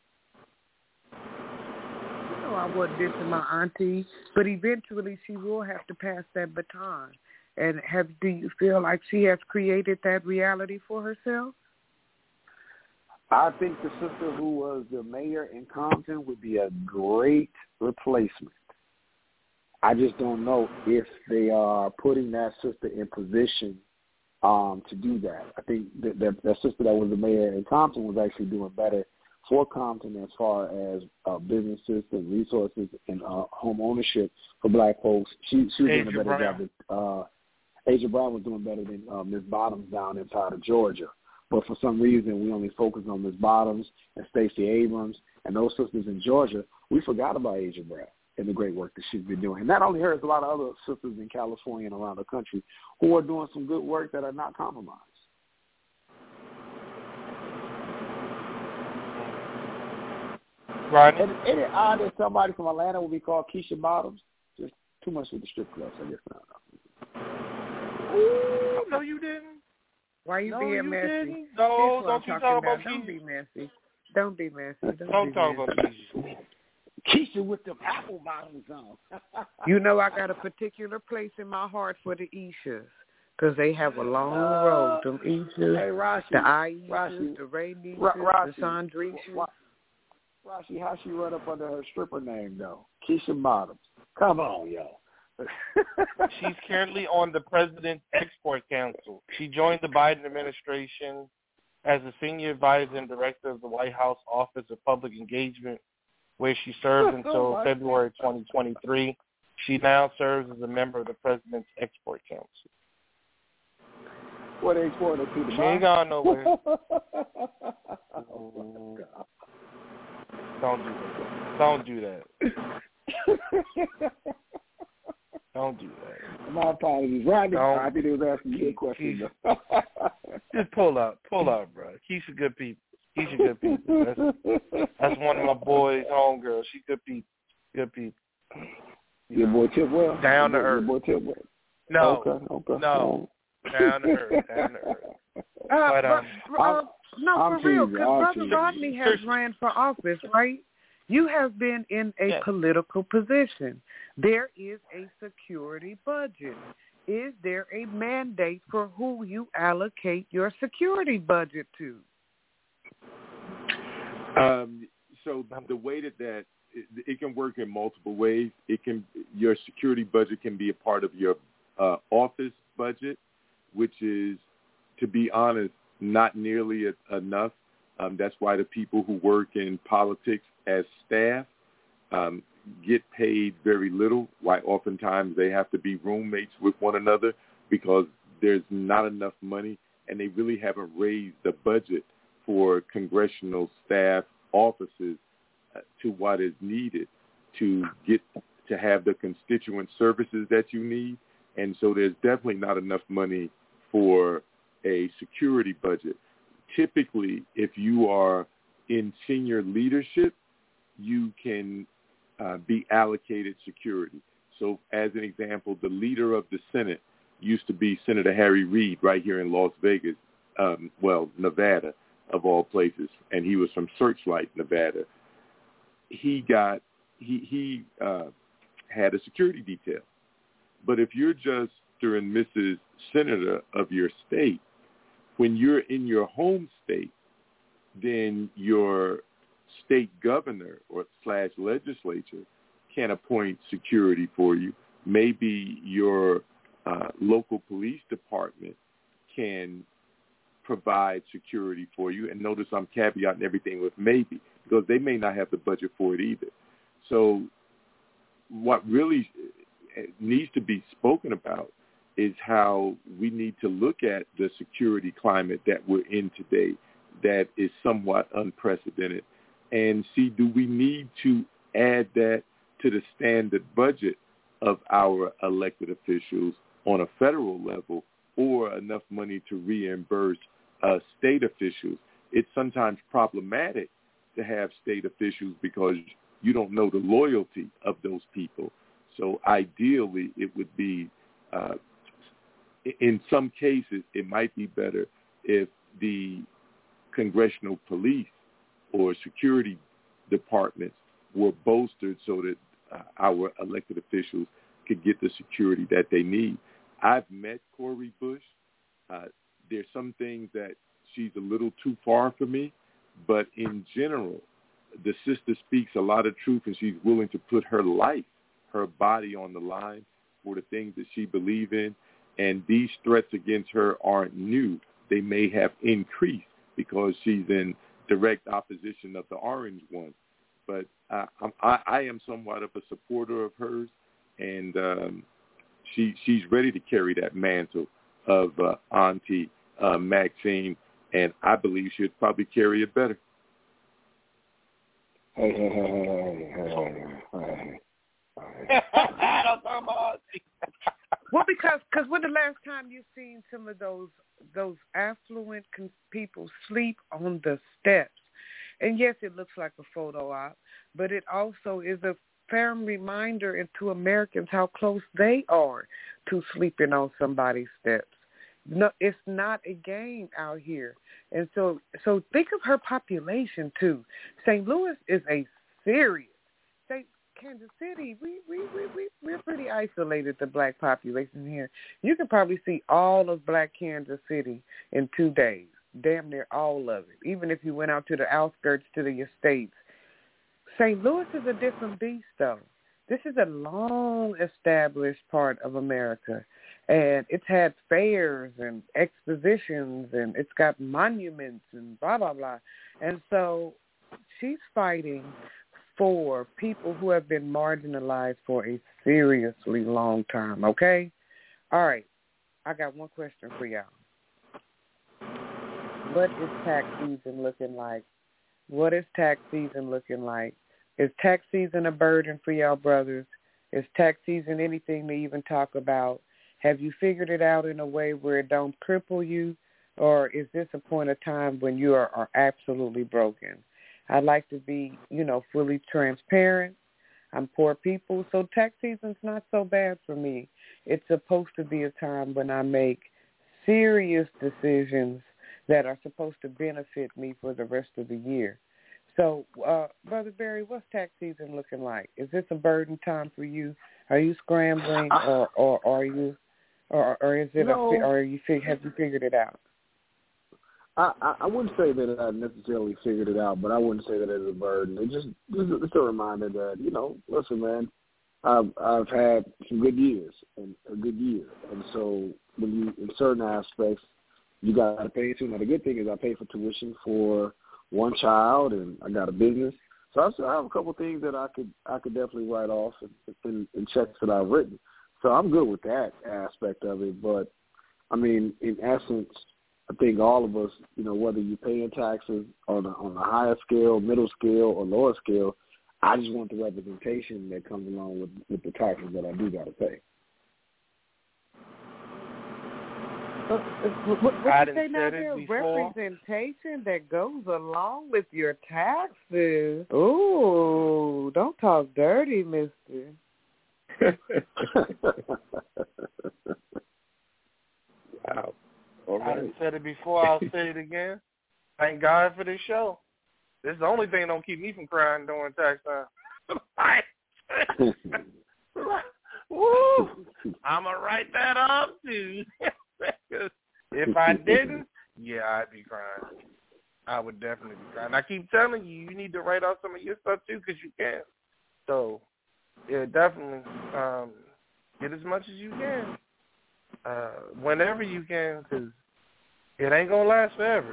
You know, I wasn't dissing my auntie, but eventually she will have to pass that baton. And have do you feel like she has created that reality for herself? I think the sister who was the mayor in Compton would be a great replacement. I just don't know if they are putting that sister in position um, to do that. I think that, that that sister that was the mayor in Compton was actually doing better for Compton as far as uh, businesses and resources and uh, home ownership for black folks. She, she was doing a better Brown. job than uh, Asia Brown was doing better than uh, Miz Bottoms down inside of Georgia. But for some reason, we only focused on Miz Bottoms and Stacey Abrams and those sisters in Georgia. We forgot about Asia Brown and the great work that she's been doing. And not only her, there's a lot of other sisters in California and around the country who are doing some good work that are not compromised. Right. And isn't it odd that somebody from Atlanta will be called Keisha Bottoms? Just too much with the strip clubs, I guess. I don't know. Ooh, no, you didn't. Why you no, being you messy? Didn't. No, don't you talk about Don't Keisha. be messy. Don't be messy. Don't, don't be talk messy. about Keisha. Keisha with them apple bottoms on. You know I got a particular place in my heart for the Ishas because they have a long road. Them Ishas, hey, Rashi, the Aishas, Rashi, the Ray Ishas, Ra- the Sandrishas. Rashi, how she run up under her stripper name, though? Keisha Bottoms. Come on, yo. She's currently on the President's Export Council. She joined the Biden administration as a senior advisor and director of the White House Office of Public Engagement, where she served until oh February twenty twenty-three. She now serves as a member of the President's Export Council. What they exporting to the She ain't gone nowhere. Oh, God. Don't do that. Don't do that. Don't do that. My apologies. Rodney, Don't. I think they was asking you a question. Just pull up. Pull up, bro. Keisha good people. Keisha good people. That's, that's one of my boys' homegirls. She good people. Good people. You Your know, boy Tipwell? Down to your, earth. Your boy Tipwell? No. Okay, okay. No. Down to earth. Down to earth. Uh, But, um, but, uh, no, I'm for real, teasing, because I'm Brother teasing. Rodney has ran for office, right? You have been in a yes. political position. There is a security budget. Is there a mandate for who you allocate your security budget to? Um, so the way that that it, it can work in multiple ways. It can your security budget can be a part of your uh, office budget, which is, to be honest, not nearly a, enough. Um, that's why the people who work in politics as staff um, get paid very little, why oftentimes they have to be roommates with one another because there's not enough money, and they really haven't raised the budget for congressional staff offices uh, to what is needed to get to have the constituent services that you need. And so there's definitely not enough money for a security budget. Typically, if you are in senior leadership, you can uh, be allocated security. So as an example, the leader of the Senate used to be Senator Harry Reid right here in Las Vegas, um, well, Nevada, of all places, and he was from Searchlight, Nevada. He got, he, he uh, had a security detail. But if you're just and Missus Senator of your state, when you're in your home state, then your state governor or slash legislature can appoint security for you. Maybe your uh, local police department can provide security for you. And notice I'm caveating everything with maybe, because they may not have the budget for it either. So what really needs to be spoken about is how we need to look at the security climate that we're in today that is somewhat unprecedented and see, do we need to add that to the standard budget of our elected officials on a federal level, or enough money to reimburse uh, state officials? It's sometimes problematic to have state officials because you don't know the loyalty of those people. So ideally, it would be, uh, in some cases, it might be better if the congressional police or security departments were bolstered so that uh, our elected officials could get the security that they need. I've met Cori Bush. Uh, there's some things that she's a little too far for me, but in general, the sister speaks a lot of truth, and she's willing to put her life, her body on the line for the things that she believes in. And these threats against her aren't new. They may have increased because she's in direct opposition of the orange one. But uh, I, I am somewhat of a supporter of hers, and um, she she's ready to carry that mantle of uh, Auntie uh, Maxine, and I believe she'd probably carry it better. Hey, hey, hey, hey, hey, hey. Don't talk about Auntie. Well, because cause when the last time you've seen some of those those affluent con- people sleep on the steps? And yes, it looks like a photo op, but it also is a firm reminder to Americans how close they are to sleeping on somebody's steps. No, it's not a game out here. And so so think of her population, too. Saint Louis is a serious. Saint Kansas City, we, we, we, we, we're pretty isolated, the black population here. You can probably see all of black Kansas City in two days. Damn near all of it, even if you went out to the outskirts, to the estates. Saint Louis is a different beast, though. This is a long-established part of America, and it's had fairs and expositions, and it's got monuments and blah, blah, blah. And so she's fighting for people who have been marginalized for a seriously long time, okay? All right, I got one question for y'all. What is tax season looking like? What is tax season looking like? Is tax season a burden for y'all brothers? Is tax season anything to even talk about? Have you figured it out in a way where it don't cripple you? Or is this a point of time when you are, are absolutely broken? I'd like to be, you know, fully transparent. I'm poor people, so tax season's not so bad for me. It's supposed to be a time when I make serious decisions that are supposed to benefit me for the rest of the year. So, uh, Brother Barry, what's tax season looking like? Is this a burden time for you? Are you scrambling, or, or are you, or, or is it, no. a, or are you have you figured it out? I, I, I wouldn't say that I necessarily figured it out, but I wouldn't say that it's a burden. It just just, just a reminder that, you know, listen, man, I've I've had some good years and a good year, and so when you in certain aspects you got to pay too. Now the good thing is I pay for tuition for one child, and I got a business, so I, I have a couple of things that I could I could definitely write off in, in, in checks that I've written. So I'm good with that aspect of it. But I mean, in essence, I think all of us, you know, whether you're paying taxes on a, on a higher scale, middle scale, or lower scale, I just want the representation that comes along with, with the taxes that I do got to pay. Uh, what what I you say now there? Representation that goes along with your taxes. Ooh, don't talk dirty, mister. Wow. All right. I said it before, I'll say it again. Thank God for this show. This is the only thing that don't keep me from crying during tax time. Woo! I'm going to write that up, too. If I didn't, yeah, I'd be crying. I would definitely be crying. I keep telling you, you need to write off some of your stuff, too, because you can. So, yeah, definitely um, get as much as you can. Uh, whenever you can, because it ain't going to last forever.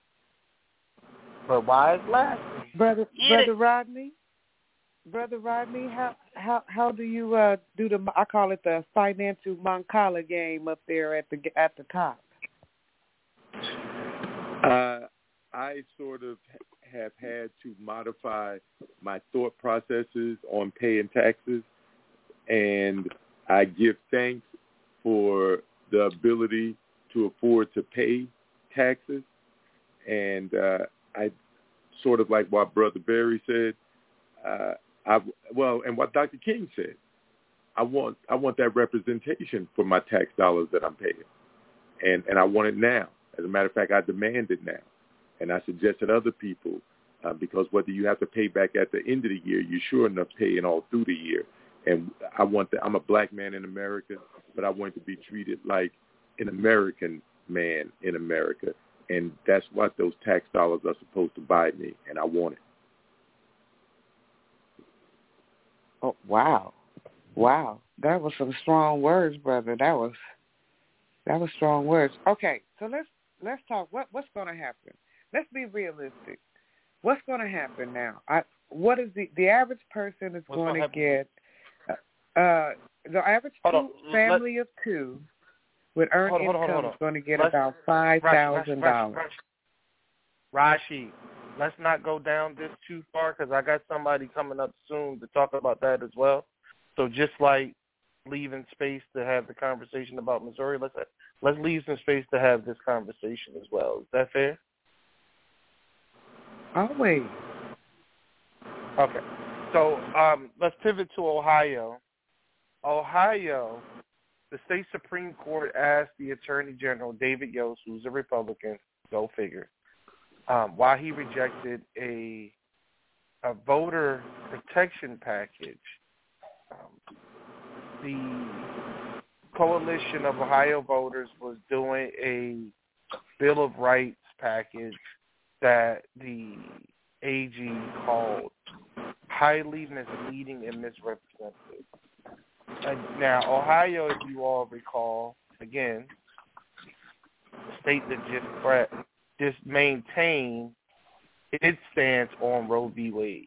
But why it's lasting? Brother, Get Brother it. Rodney? Brother Rodney, how how how do you uh, do the, I call it the financial Mancala game up there at the at the top? Uh, I sort of have had to modify my thought processes on paying taxes, and I give thanks for the ability to afford to pay taxes. And uh, I sort of like what Brother Barry said, uh, I well, and what Doctor King said. I want I want that representation for my tax dollars that I'm paying, and and I want it now. As a matter of fact, I demand it now, and I suggested other people uh, because whether you have to pay back at the end of the year, you're sure enough paying all through the year. And I want that. I'm a black man in America, but I want to be treated like an American man in America, and that's what those tax dollars are supposed to buy me, and I want it. Oh, wow. Wow. That was some strong words, brother. That was that was strong words. Okay, so let's let's talk what what's going to happen. Let's be realistic. What's going to happen now? I what is the the average person is What's going gonna to get uh the average Hold two, on. family Let, of two with earned hold on, hold on, income hold on. is going to get Let's, about five thousand dollars. Rashi, let's not go down this too far because I got somebody coming up soon to talk about that as well. So just like leaving space to have the conversation about Missouri, let's let's leave some space to have this conversation as well. Is that fair? Always. Okay. So um, let's pivot to Ohio. Ohio, the state Supreme Court asked the Attorney General, David Yost, who's a Republican, go figure, um, why he rejected a a voter protection package. Um, the Coalition of Ohio Voters was doing a Bill of Rights package that the A G called highly misleading and misrepresented. Uh, now, Ohio, if you all recall, again, the state that just just maintained its stance on Roe v. Wade.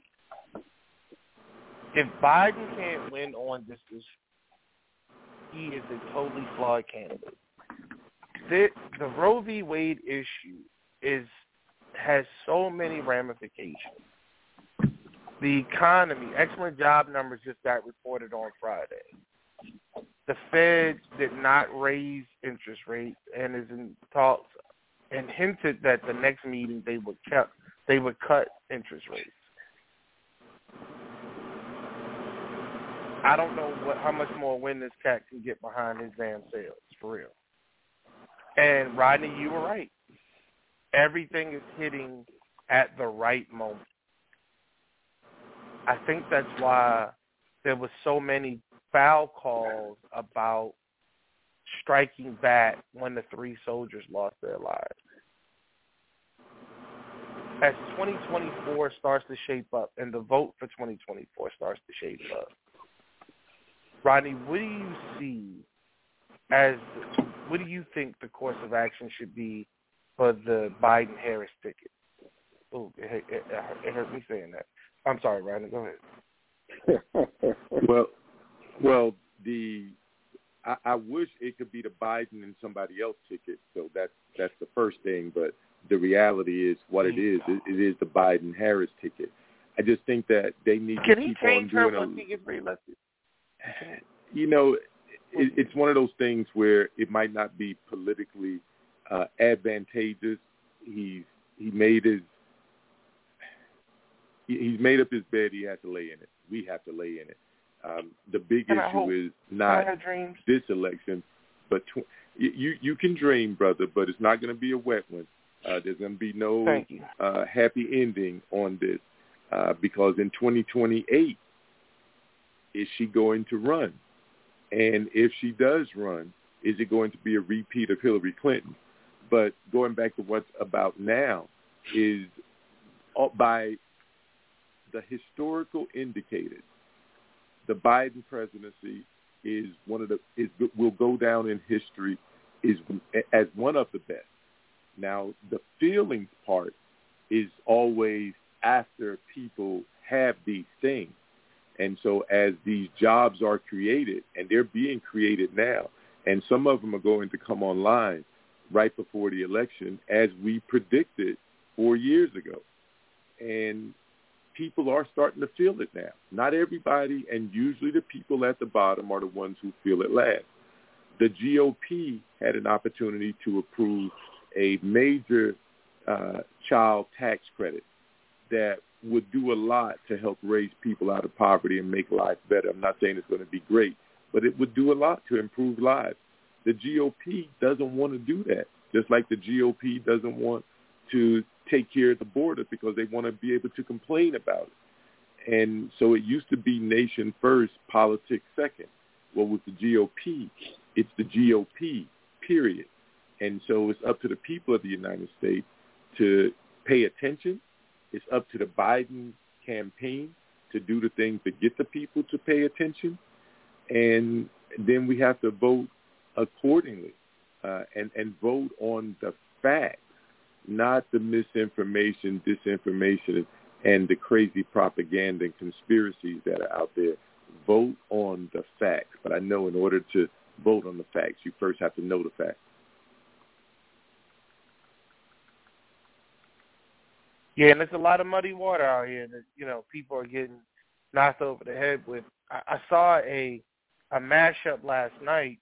If Biden can't win on this issue, he is a totally flawed candidate. The, the Roe v. Wade issue is has so many ramifications. The economy, excellent job numbers just got reported on Friday. The Fed did not raise interest rates and is in talks and hinted that the next meeting they would cut they would cut interest rates. I don't know what how much more wind this cat can get behind his damn sails, for real. And Rodney, you were right. Everything is hitting at the right moment. I think that's why there was so many foul calls about striking back when the three soldiers lost their lives. As twenty twenty-four starts to shape up and the vote for twenty twenty-four starts to shape up, Rodney, what do you see as, what do you think the course of action should be for the Biden-Harris ticket? Oh, it, it, it hurt me saying that. I'm sorry, Rodney, go ahead. well, well, the I, I wish it could be the Biden and somebody else ticket. So that's that's the first thing. But the reality is what it is. It, it is the Biden-Harris ticket. I just think that they need Can to he keep change on her doing once a, he gets reelected? You know, it, it's one of those things where it might not be politically uh, advantageous. He's he made his he's made up his bed. He has to lay in it. We have to lay in it. Um, the big And issue is not this election, but tw- you you can dream, brother, but it's not going to be a wet one. Uh, there's going to be no uh, happy ending on this uh, because in twenty twenty-eight, is she going to run? And if she does run, is it going to be a repeat of Hillary Clinton? But going back to what's about now is uh, by the historical indicators, the Biden presidency is one of the is will go down in history is as one of the best. Now, the feelings part is always after people have these things. And so as these jobs are created, and they're being created now, and some of them are going to come online right before the election, as we predicted four years ago. And people are starting to feel it now. Not everybody, and usually the people at the bottom are the ones who feel it last. The G O P had an opportunity to approve a major uh, child tax credit that would do a lot to help raise people out of poverty and make life better. I'm not saying it's going to be great, but it would do a lot to improve lives. The G O P doesn't want to do that, just like the G O P doesn't want to take care of the border because they want to be able to complain about it. And so it used to be nation first, politics second. Well, with the G O P, it's the G O P, period. And so it's up to the people of the United States to pay attention. It's up to the Biden campaign to do the things to get the people to pay attention. And then we have to vote accordingly uh, and, and vote on the facts, not the misinformation, disinformation, and the crazy propaganda and conspiracies that are out there. Vote on the facts. But I know in order to vote on the facts, you first have to know the facts. Yeah, and there's a lot of muddy water out here that, you know, people are getting knocked over the head with. I, I saw a a mashup last night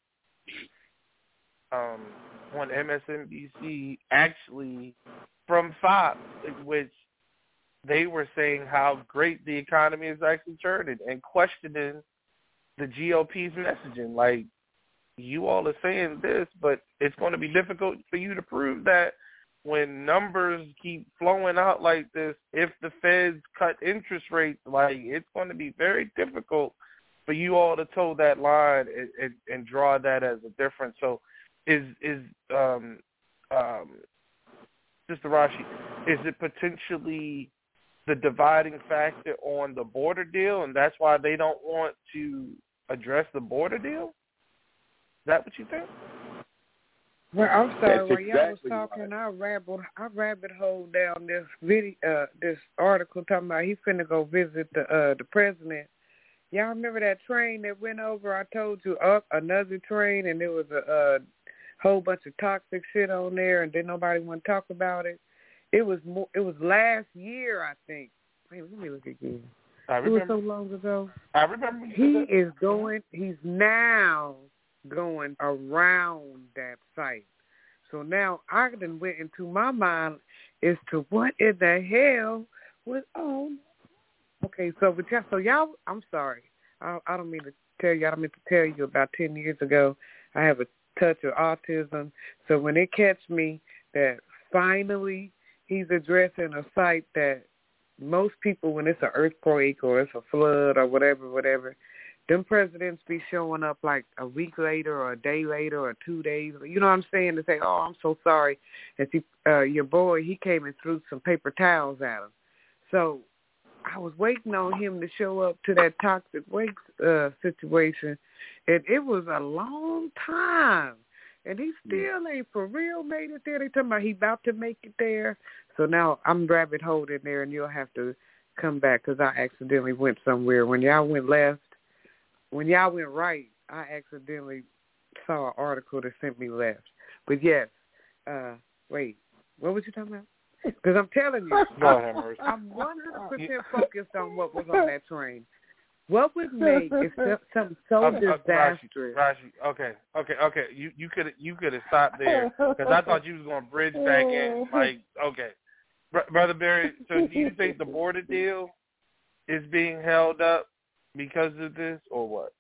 um, on M S N B C, actually from Fox, which they were saying how great the economy is actually turning and questioning the G O P's messaging. Like, you all are saying this, but it's going to be difficult for you to prove that when numbers keep flowing out like this. If the Feds cut interest rates, like, it's going to be very difficult for you all to toe that line and, and, and draw that as a difference. So is, is um, um, Sister Rashi, is it potentially the dividing factor on the border deal, and that's why they don't want to address the border deal? Is that what you think? Well, I'm sorry. That's While y'all was exactly talking, right. I rabbit, I rabbit hole down this video, uh, this article talking about he finna go visit the uh, the president. Y'all remember that train that went over? I told you up another train, and there was a, a whole bunch of toxic shit on there, and then nobody want to talk about it. It was more, it was last year, I think. Wait, let me look again. I remember. It was so long ago. I remember. He is going. He's now going around that site. So now I done went into my mind as to what in the hell was on. Okay, so but y'all, so y'all, I'm sorry. I, I don't mean to tell you. I don't mean to tell you. About ten years ago, I have a touch of autism. So when it catch me that finally he's addressing a site that most people, when it's an earthquake or it's a flood or whatever, whatever, them presidents be showing up like a week later or a day later or two days. You know what I'm saying? To say, oh, I'm so sorry. And see, uh, your boy, he came and threw some paper towels at him. So I was waiting on him to show up to that toxic waste uh, situation, and it was a long time. And he still ain't for real made it there. They talking about he about to make it there. So now I'm rabbit holed in there, and you'll have to come back because I accidentally went somewhere. When y'all went left, when y'all went right, I accidentally saw an article that sent me left. But yes, uh, wait, what was you talking about? Because I'm telling you, I'm, I'm one hundred percent focused on what was on that train. What would make it something so okay, disastrous? Rashi, Rashi, okay, okay, okay. You you could you could have stopped there because I thought you was going to bridge back in. Like, okay, Br- Brother Barry. So do you think the border deal is being held up because of this, or what?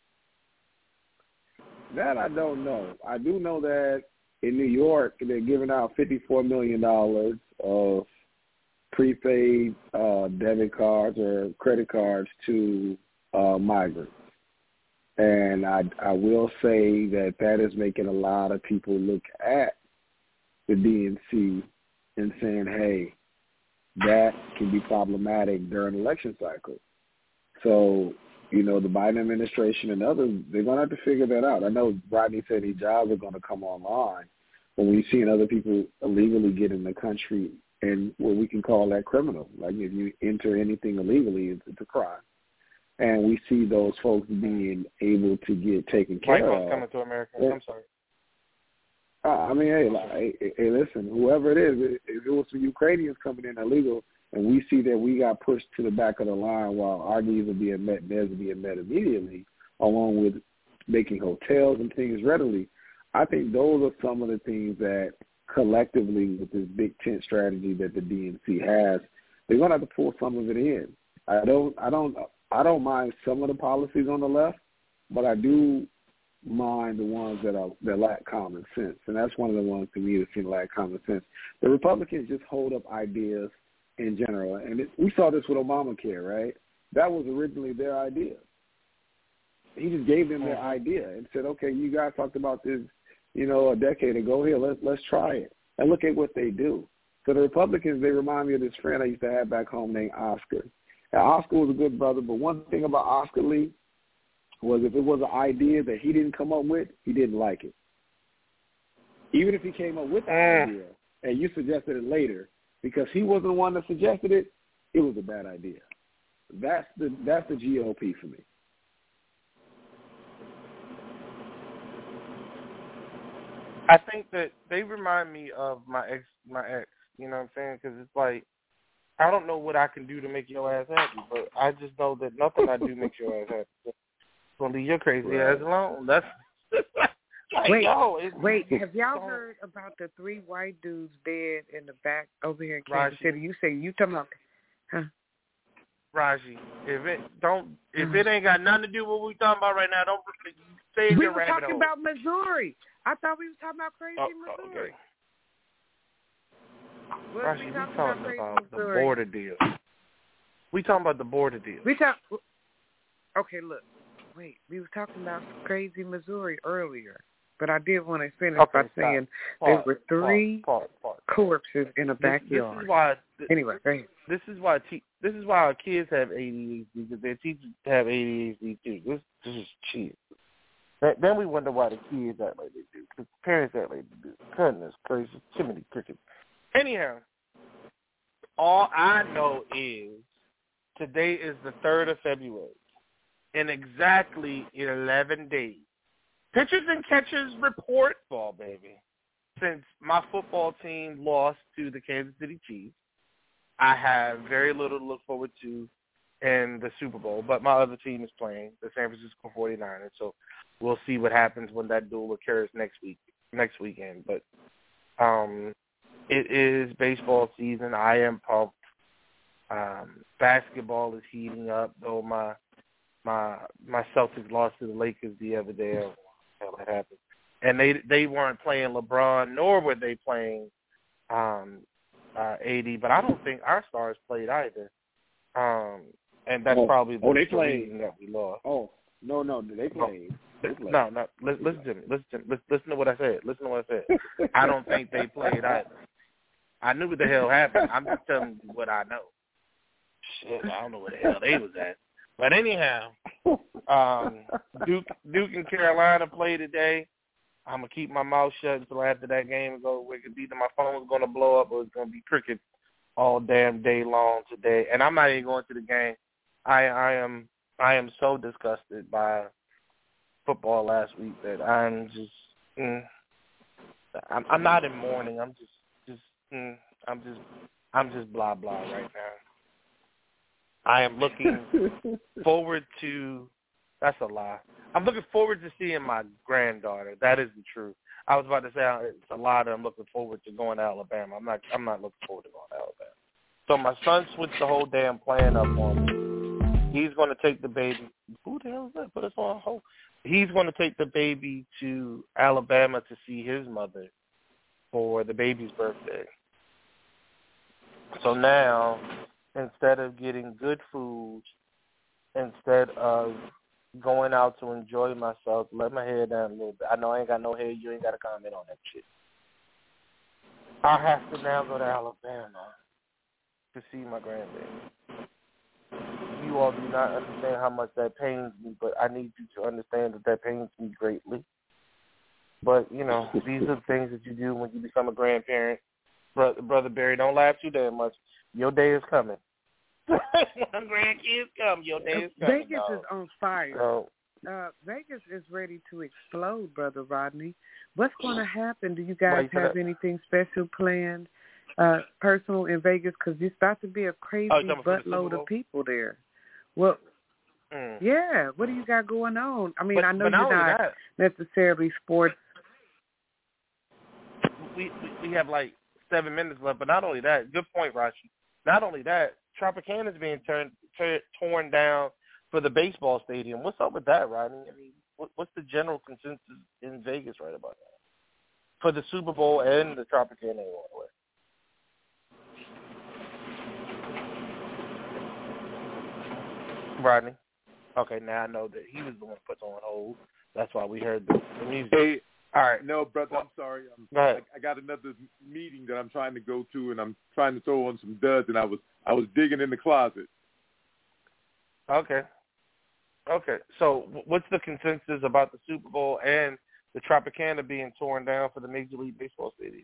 That I don't know. I do know that in New York they're giving out fifty-four million dollars of prepaid uh, debit cards or credit cards to uh, migrants. And I, I will say that that is making a lot of people look at the D N C and saying, hey, that can be problematic during election cycle. So, you know, the Biden administration and others, they're going to have to figure that out. I know Rodney said these jobs are going to come online, but we've seen other people illegally get in the country and what we can call that criminal. Like if you enter anything illegally, it's, it's a crime. And we see those folks being able to get taken care White folks of. coming to America. Yeah. I'm sorry. Uh, I mean, hey, like, hey, hey, listen, whoever it is, if it was some Ukrainians coming in illegal and we see that we got pushed to the back of the line while our needs are being met and theirs are being met immediately, along with making hotels and things readily, I think those are some of the things that collectively with this big tent strategy that the D N C has, they're going to have to pull some of it in. I don't, I don't, I don't mind some of the policies on the left, but I do mind the ones that are that lack common sense, and that's one of the ones to me that seem lack common sense. The Republicans just hold up ideas in general, and it, we saw this with Obamacare, right? That was originally their idea. He just gave them their idea and said, "Okay, you guys talked about this, you know, a decade ago. Here, let's let's try it." And look at what they do. So the Republicans, they remind me of this friend I used to have back home named Oscar. Now, Oscar was a good brother, but one thing about Oscar Lee was if it was an idea that he didn't come up with, he didn't like it. Even if he came up with the idea and you suggested it later, because he wasn't the one that suggested it, it was a bad idea. That's the that's the G O P for me. I think that they remind me of my ex, my ex. You know what I'm saying? Because it's like, I don't know what I can do to make your ass happy, but I just know that nothing I do makes your ass happy. It's gonna leave your crazy right. ass alone. That's like, wait, yo, it's, wait. Have y'all heard about the three white dudes dead in the back over here in Kansas Raji. City? You say you talking about? Huh? Raji, if it don't, if it ain't got nothing to do with what we talking about right now, don't stay in we your were rabbit talking hole. about Missouri. I thought we were talking about crazy oh, Missouri. Okay. What Raji, we we talking talking about, about the Missouri? border deal. We talking about the border deal. We talk. Okay, look. Wait, we were talking about crazy Missouri earlier, but I did want to finish okay, by saying pause, there were three pause, pause, pause. corpses in a this, backyard. This is why. This, anyway, go ahead. This is why. Te- this is why our kids have A D H D because their teachers have A D H D too. This, this is cheap. Then we wonder why the kids act like they do, because parents act like they do. Goodness gracious, too many crickets. Anyhow, all I know is today is the third of February. In exactly eleven days, pitchers and catchers report ball, baby. Since my football team lost to the Kansas City Chiefs, I have very little to look forward to in the Super Bowl, but my other team is playing, the San Francisco forty-niners, so we'll see what happens when that duel occurs next week, next weekend. But um, it is baseball season. I am pumped. Um, basketball is heating up, though my my my Celtics lost to the Lakers the other day. I don't know how that happened. And they they weren't playing LeBron, nor were they playing um, uh, A D, but I don't think our stars played either. Um, and that's oh, probably the, oh, they the played. reason that we lost. Oh, no, no, they played. They played. No, no, listen, listen to me. Listen, to, listen, listen to what I said. Listen to what I said. I don't think they played either. I knew what the hell happened. I'm just telling you what I know. Shit, I don't know where the hell they was at. But anyhow, um, Duke, Duke and Carolina play today. I'm gonna keep my mouth shut until after that game is over. Either my phone's gonna blow up or it's gonna be cricket all damn day long today. And I'm not even going to the game. I, I am, I am so disgusted by football last week that I'm just, mm, I'm, I'm not in mourning. I'm just, just, mm, I'm just, I'm just blah blah right now. I am looking forward to. That's a lie. I'm looking forward to seeing my granddaughter. That is the truth. I was about to say it's a lie that I'm looking forward to going to Alabama. I'm not. I'm not looking forward to going to Alabama. So my son switched the whole damn plan up on me. He's going to take the baby. Who the hell is that? Put us on hold. He's going to take the baby to Alabama to see his mother for the baby's birthday. So now, instead of getting good food, instead of going out to enjoy myself, let my hair down a little bit. I know I ain't got no hair. You ain't got to comment on that shit. I have to now go to Alabama to see my grandbaby. You all do not understand how much that pains me, but I need you to understand that that pains me greatly. But, you know, these are the things that you do when you become a grandparent. Brother, Brother Barry, don't laugh too damn much. Your day is coming. When grandkids come, your day is coming. Vegas dog. is on fire. So, uh, Vegas is ready to explode, Brother Rodney. What's going to happen? Do you guys have anything special planned, uh, personal in Vegas? Because it's about to be a crazy oh, buttload of people there. Well, mm. yeah. What do you got going on? I mean, but, I know but you're not, not necessarily sports. We, we we have like seven minutes left, but not only that, good point, Rashi. Not only that, Tropicana is being turned t- torn down for the baseball stadium. What's up with that, Rodney? I mean, what, what's the general consensus in Vegas right about that for the Super Bowl and the Tropicana anyway? Rodney. Okay, now I know that he was the one put on hold. That's why we heard the, the music. Hey, all right. No, brother, I'm sorry. I'm, Go ahead. I, I got another meeting that I'm trying to go to, and I'm trying to throw on some duds, and I was I was digging in the closet. Okay. Okay. So what's the consensus about the Super Bowl and the Tropicana being torn down for the Major League Baseball stadium?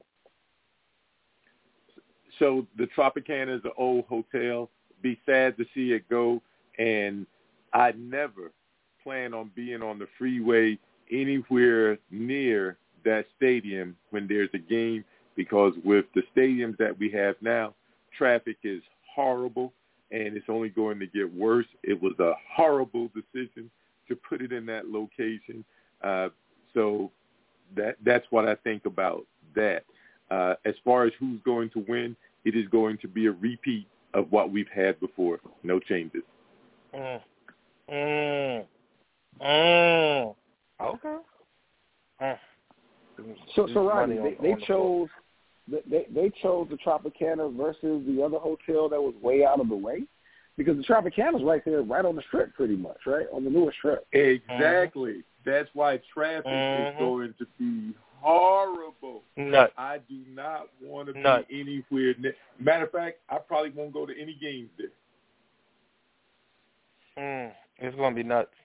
So the Tropicana is an old hotel. Be sad to see it go, and I never plan on being on the freeway anywhere near that stadium when there's a game, because with the stadiums that we have now, traffic is horrible, and it's only going to get worse. It was a horrible decision to put it in that location. Uh, so that that's what I think about that. Uh, as far as who's going to win, it is going to be a repeat of what we've had before. No changes. Mm. Mm. Mm. Okay. Mm. So, so Rodney, they, they the chose they they chose the Tropicana versus the other hotel that was way out of the way, because the Tropicana's right there, right on the strip, pretty much, right on the newer strip. Exactly. Mm-hmm. That's why traffic mm-hmm. is going to be horrible. Nuts. I do not want to Nuts. be anywhere near. Matter of fact, I probably won't go to any games there. Mm. It's going to be nuts.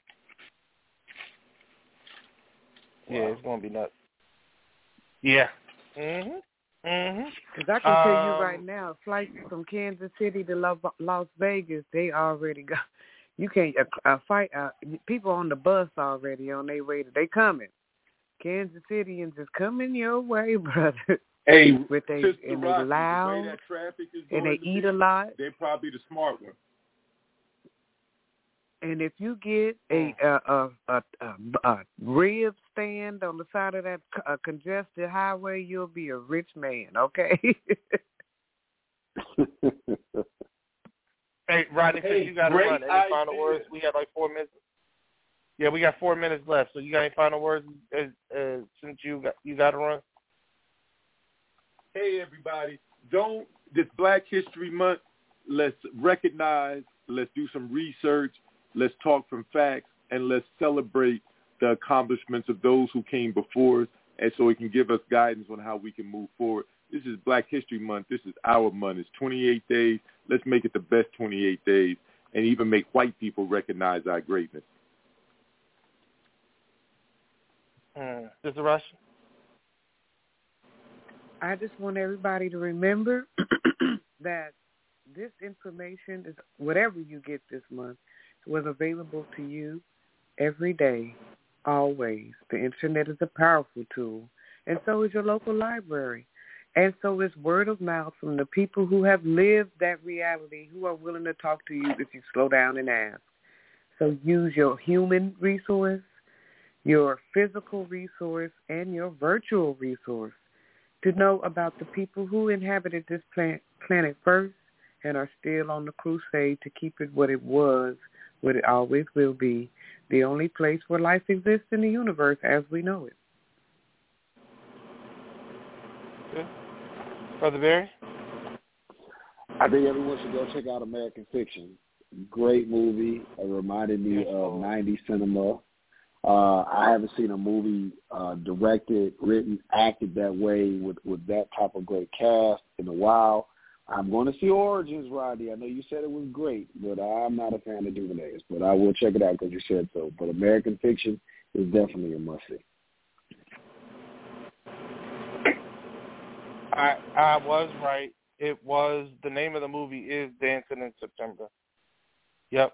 Wow. Yeah, it's going to be nuts. Yeah. Mhm. Mhm. Because I can um, tell you right now, flights from Kansas City to Las Vegas, they already got. You can't uh, fight. Uh, people on the bus already on their way. To, they coming. Kansas Cityans is coming your way, brother. Hey, with they Sister and Rocky, they loud, the way that traffic is and going they to eat be, a lot. They're probably the smart one. And if you get a a a, a, a, a rib stand on the side of that uh, congested highway, you'll be a rich man. Okay. Hey, Rodney, hey, you got to run. Any idea. final words? We got like four minutes. Yeah, we got four minutes left. So you got any final words uh, uh, since you got you got to run? Hey, everybody, don't this Black History Month, let's recognize, let's do some research, let's talk from facts, and let's celebrate the accomplishments of those who came before us, and so it can give us guidance on how we can move forward. This is Black History Month. This is our month. It's twenty-eight days. Let's make it the best twenty-eight days and even make white people recognize our greatness. Mm. Mister Rush? I just want everybody to remember that this information is whatever you get this month was available to you every day, always. The internet is a powerful tool, and so is your local library. And so is word of mouth from the people who have lived that reality, who are willing to talk to you if you slow down and ask. So use your human resource, your physical resource, and your virtual resource to know about the people who inhabited this planet first and are still on the crusade to keep it what it was, what it always will be, the only place where life exists in the universe as we know it. Good. Brother Barry? I think everyone should go check out American Fiction. Great movie. It reminded me of nineties cinema. Uh, I haven't seen a movie uh, directed, written, acted that way with, with that type of great cast in a while. I'm going to see Origins, Rodney. I know you said it was great, but I'm not a fan of DuVernay's. But I will check it out because you said so. But American Fiction is definitely a must-see. I I was right. It was, the name of the movie is Dancing in September. Yep.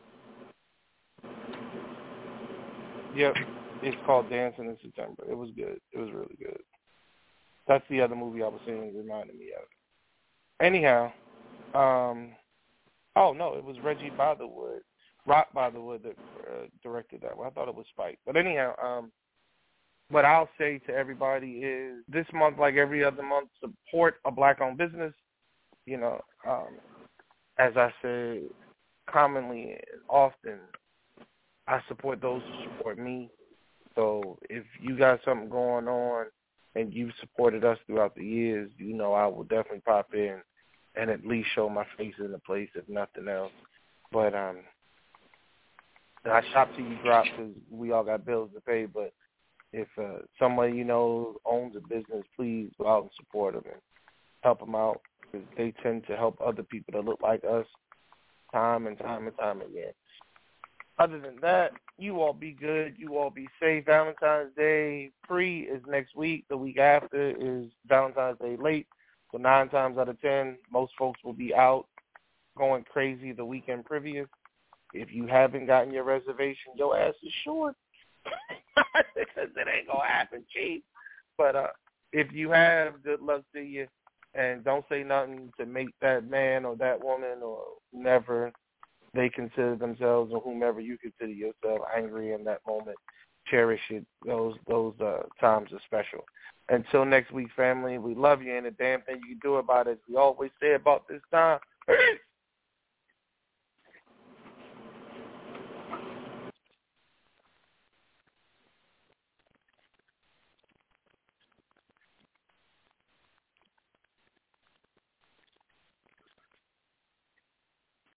Yep. It's called Dancing in September. It was good. It was really good. That's the other movie I was saying reminded me of. Anyhow, um, oh, no, it was Reggie Botherwood, Rock Botherwood that uh, directed that one. I thought it was Spike. But anyhow, um, what I'll say to everybody is this month, like every other month, support a black-owned business. You know, um, as I say commonly and often, I support those who support me. So if you got something going on and you've supported us throughout the years, you know I will definitely pop in and at least show my face in the place, if nothing else. But um, I shop till you drop because we all got bills to pay, but if uh, somebody you know owns a business, please go out and support them and help them out because they tend to help other people that look like us time and time and time again. Other than that, you all be good. You all be safe. Valentine's Day free is next week. The week after is Valentine's Day late. So nine times out of ten, most folks will be out going crazy the weekend previous. If you haven't gotten your reservation, your ass is short. Because it ain't going to happen cheap. But uh, if you have, good luck to you. And don't say nothing to make that man or that woman or whomever they consider themselves or whomever you consider yourself angry in that moment. Cherish it. Those those uh, times are special. Until next week, family, we love you, and the damn thing you can do about it, as we always say about this time. Peace!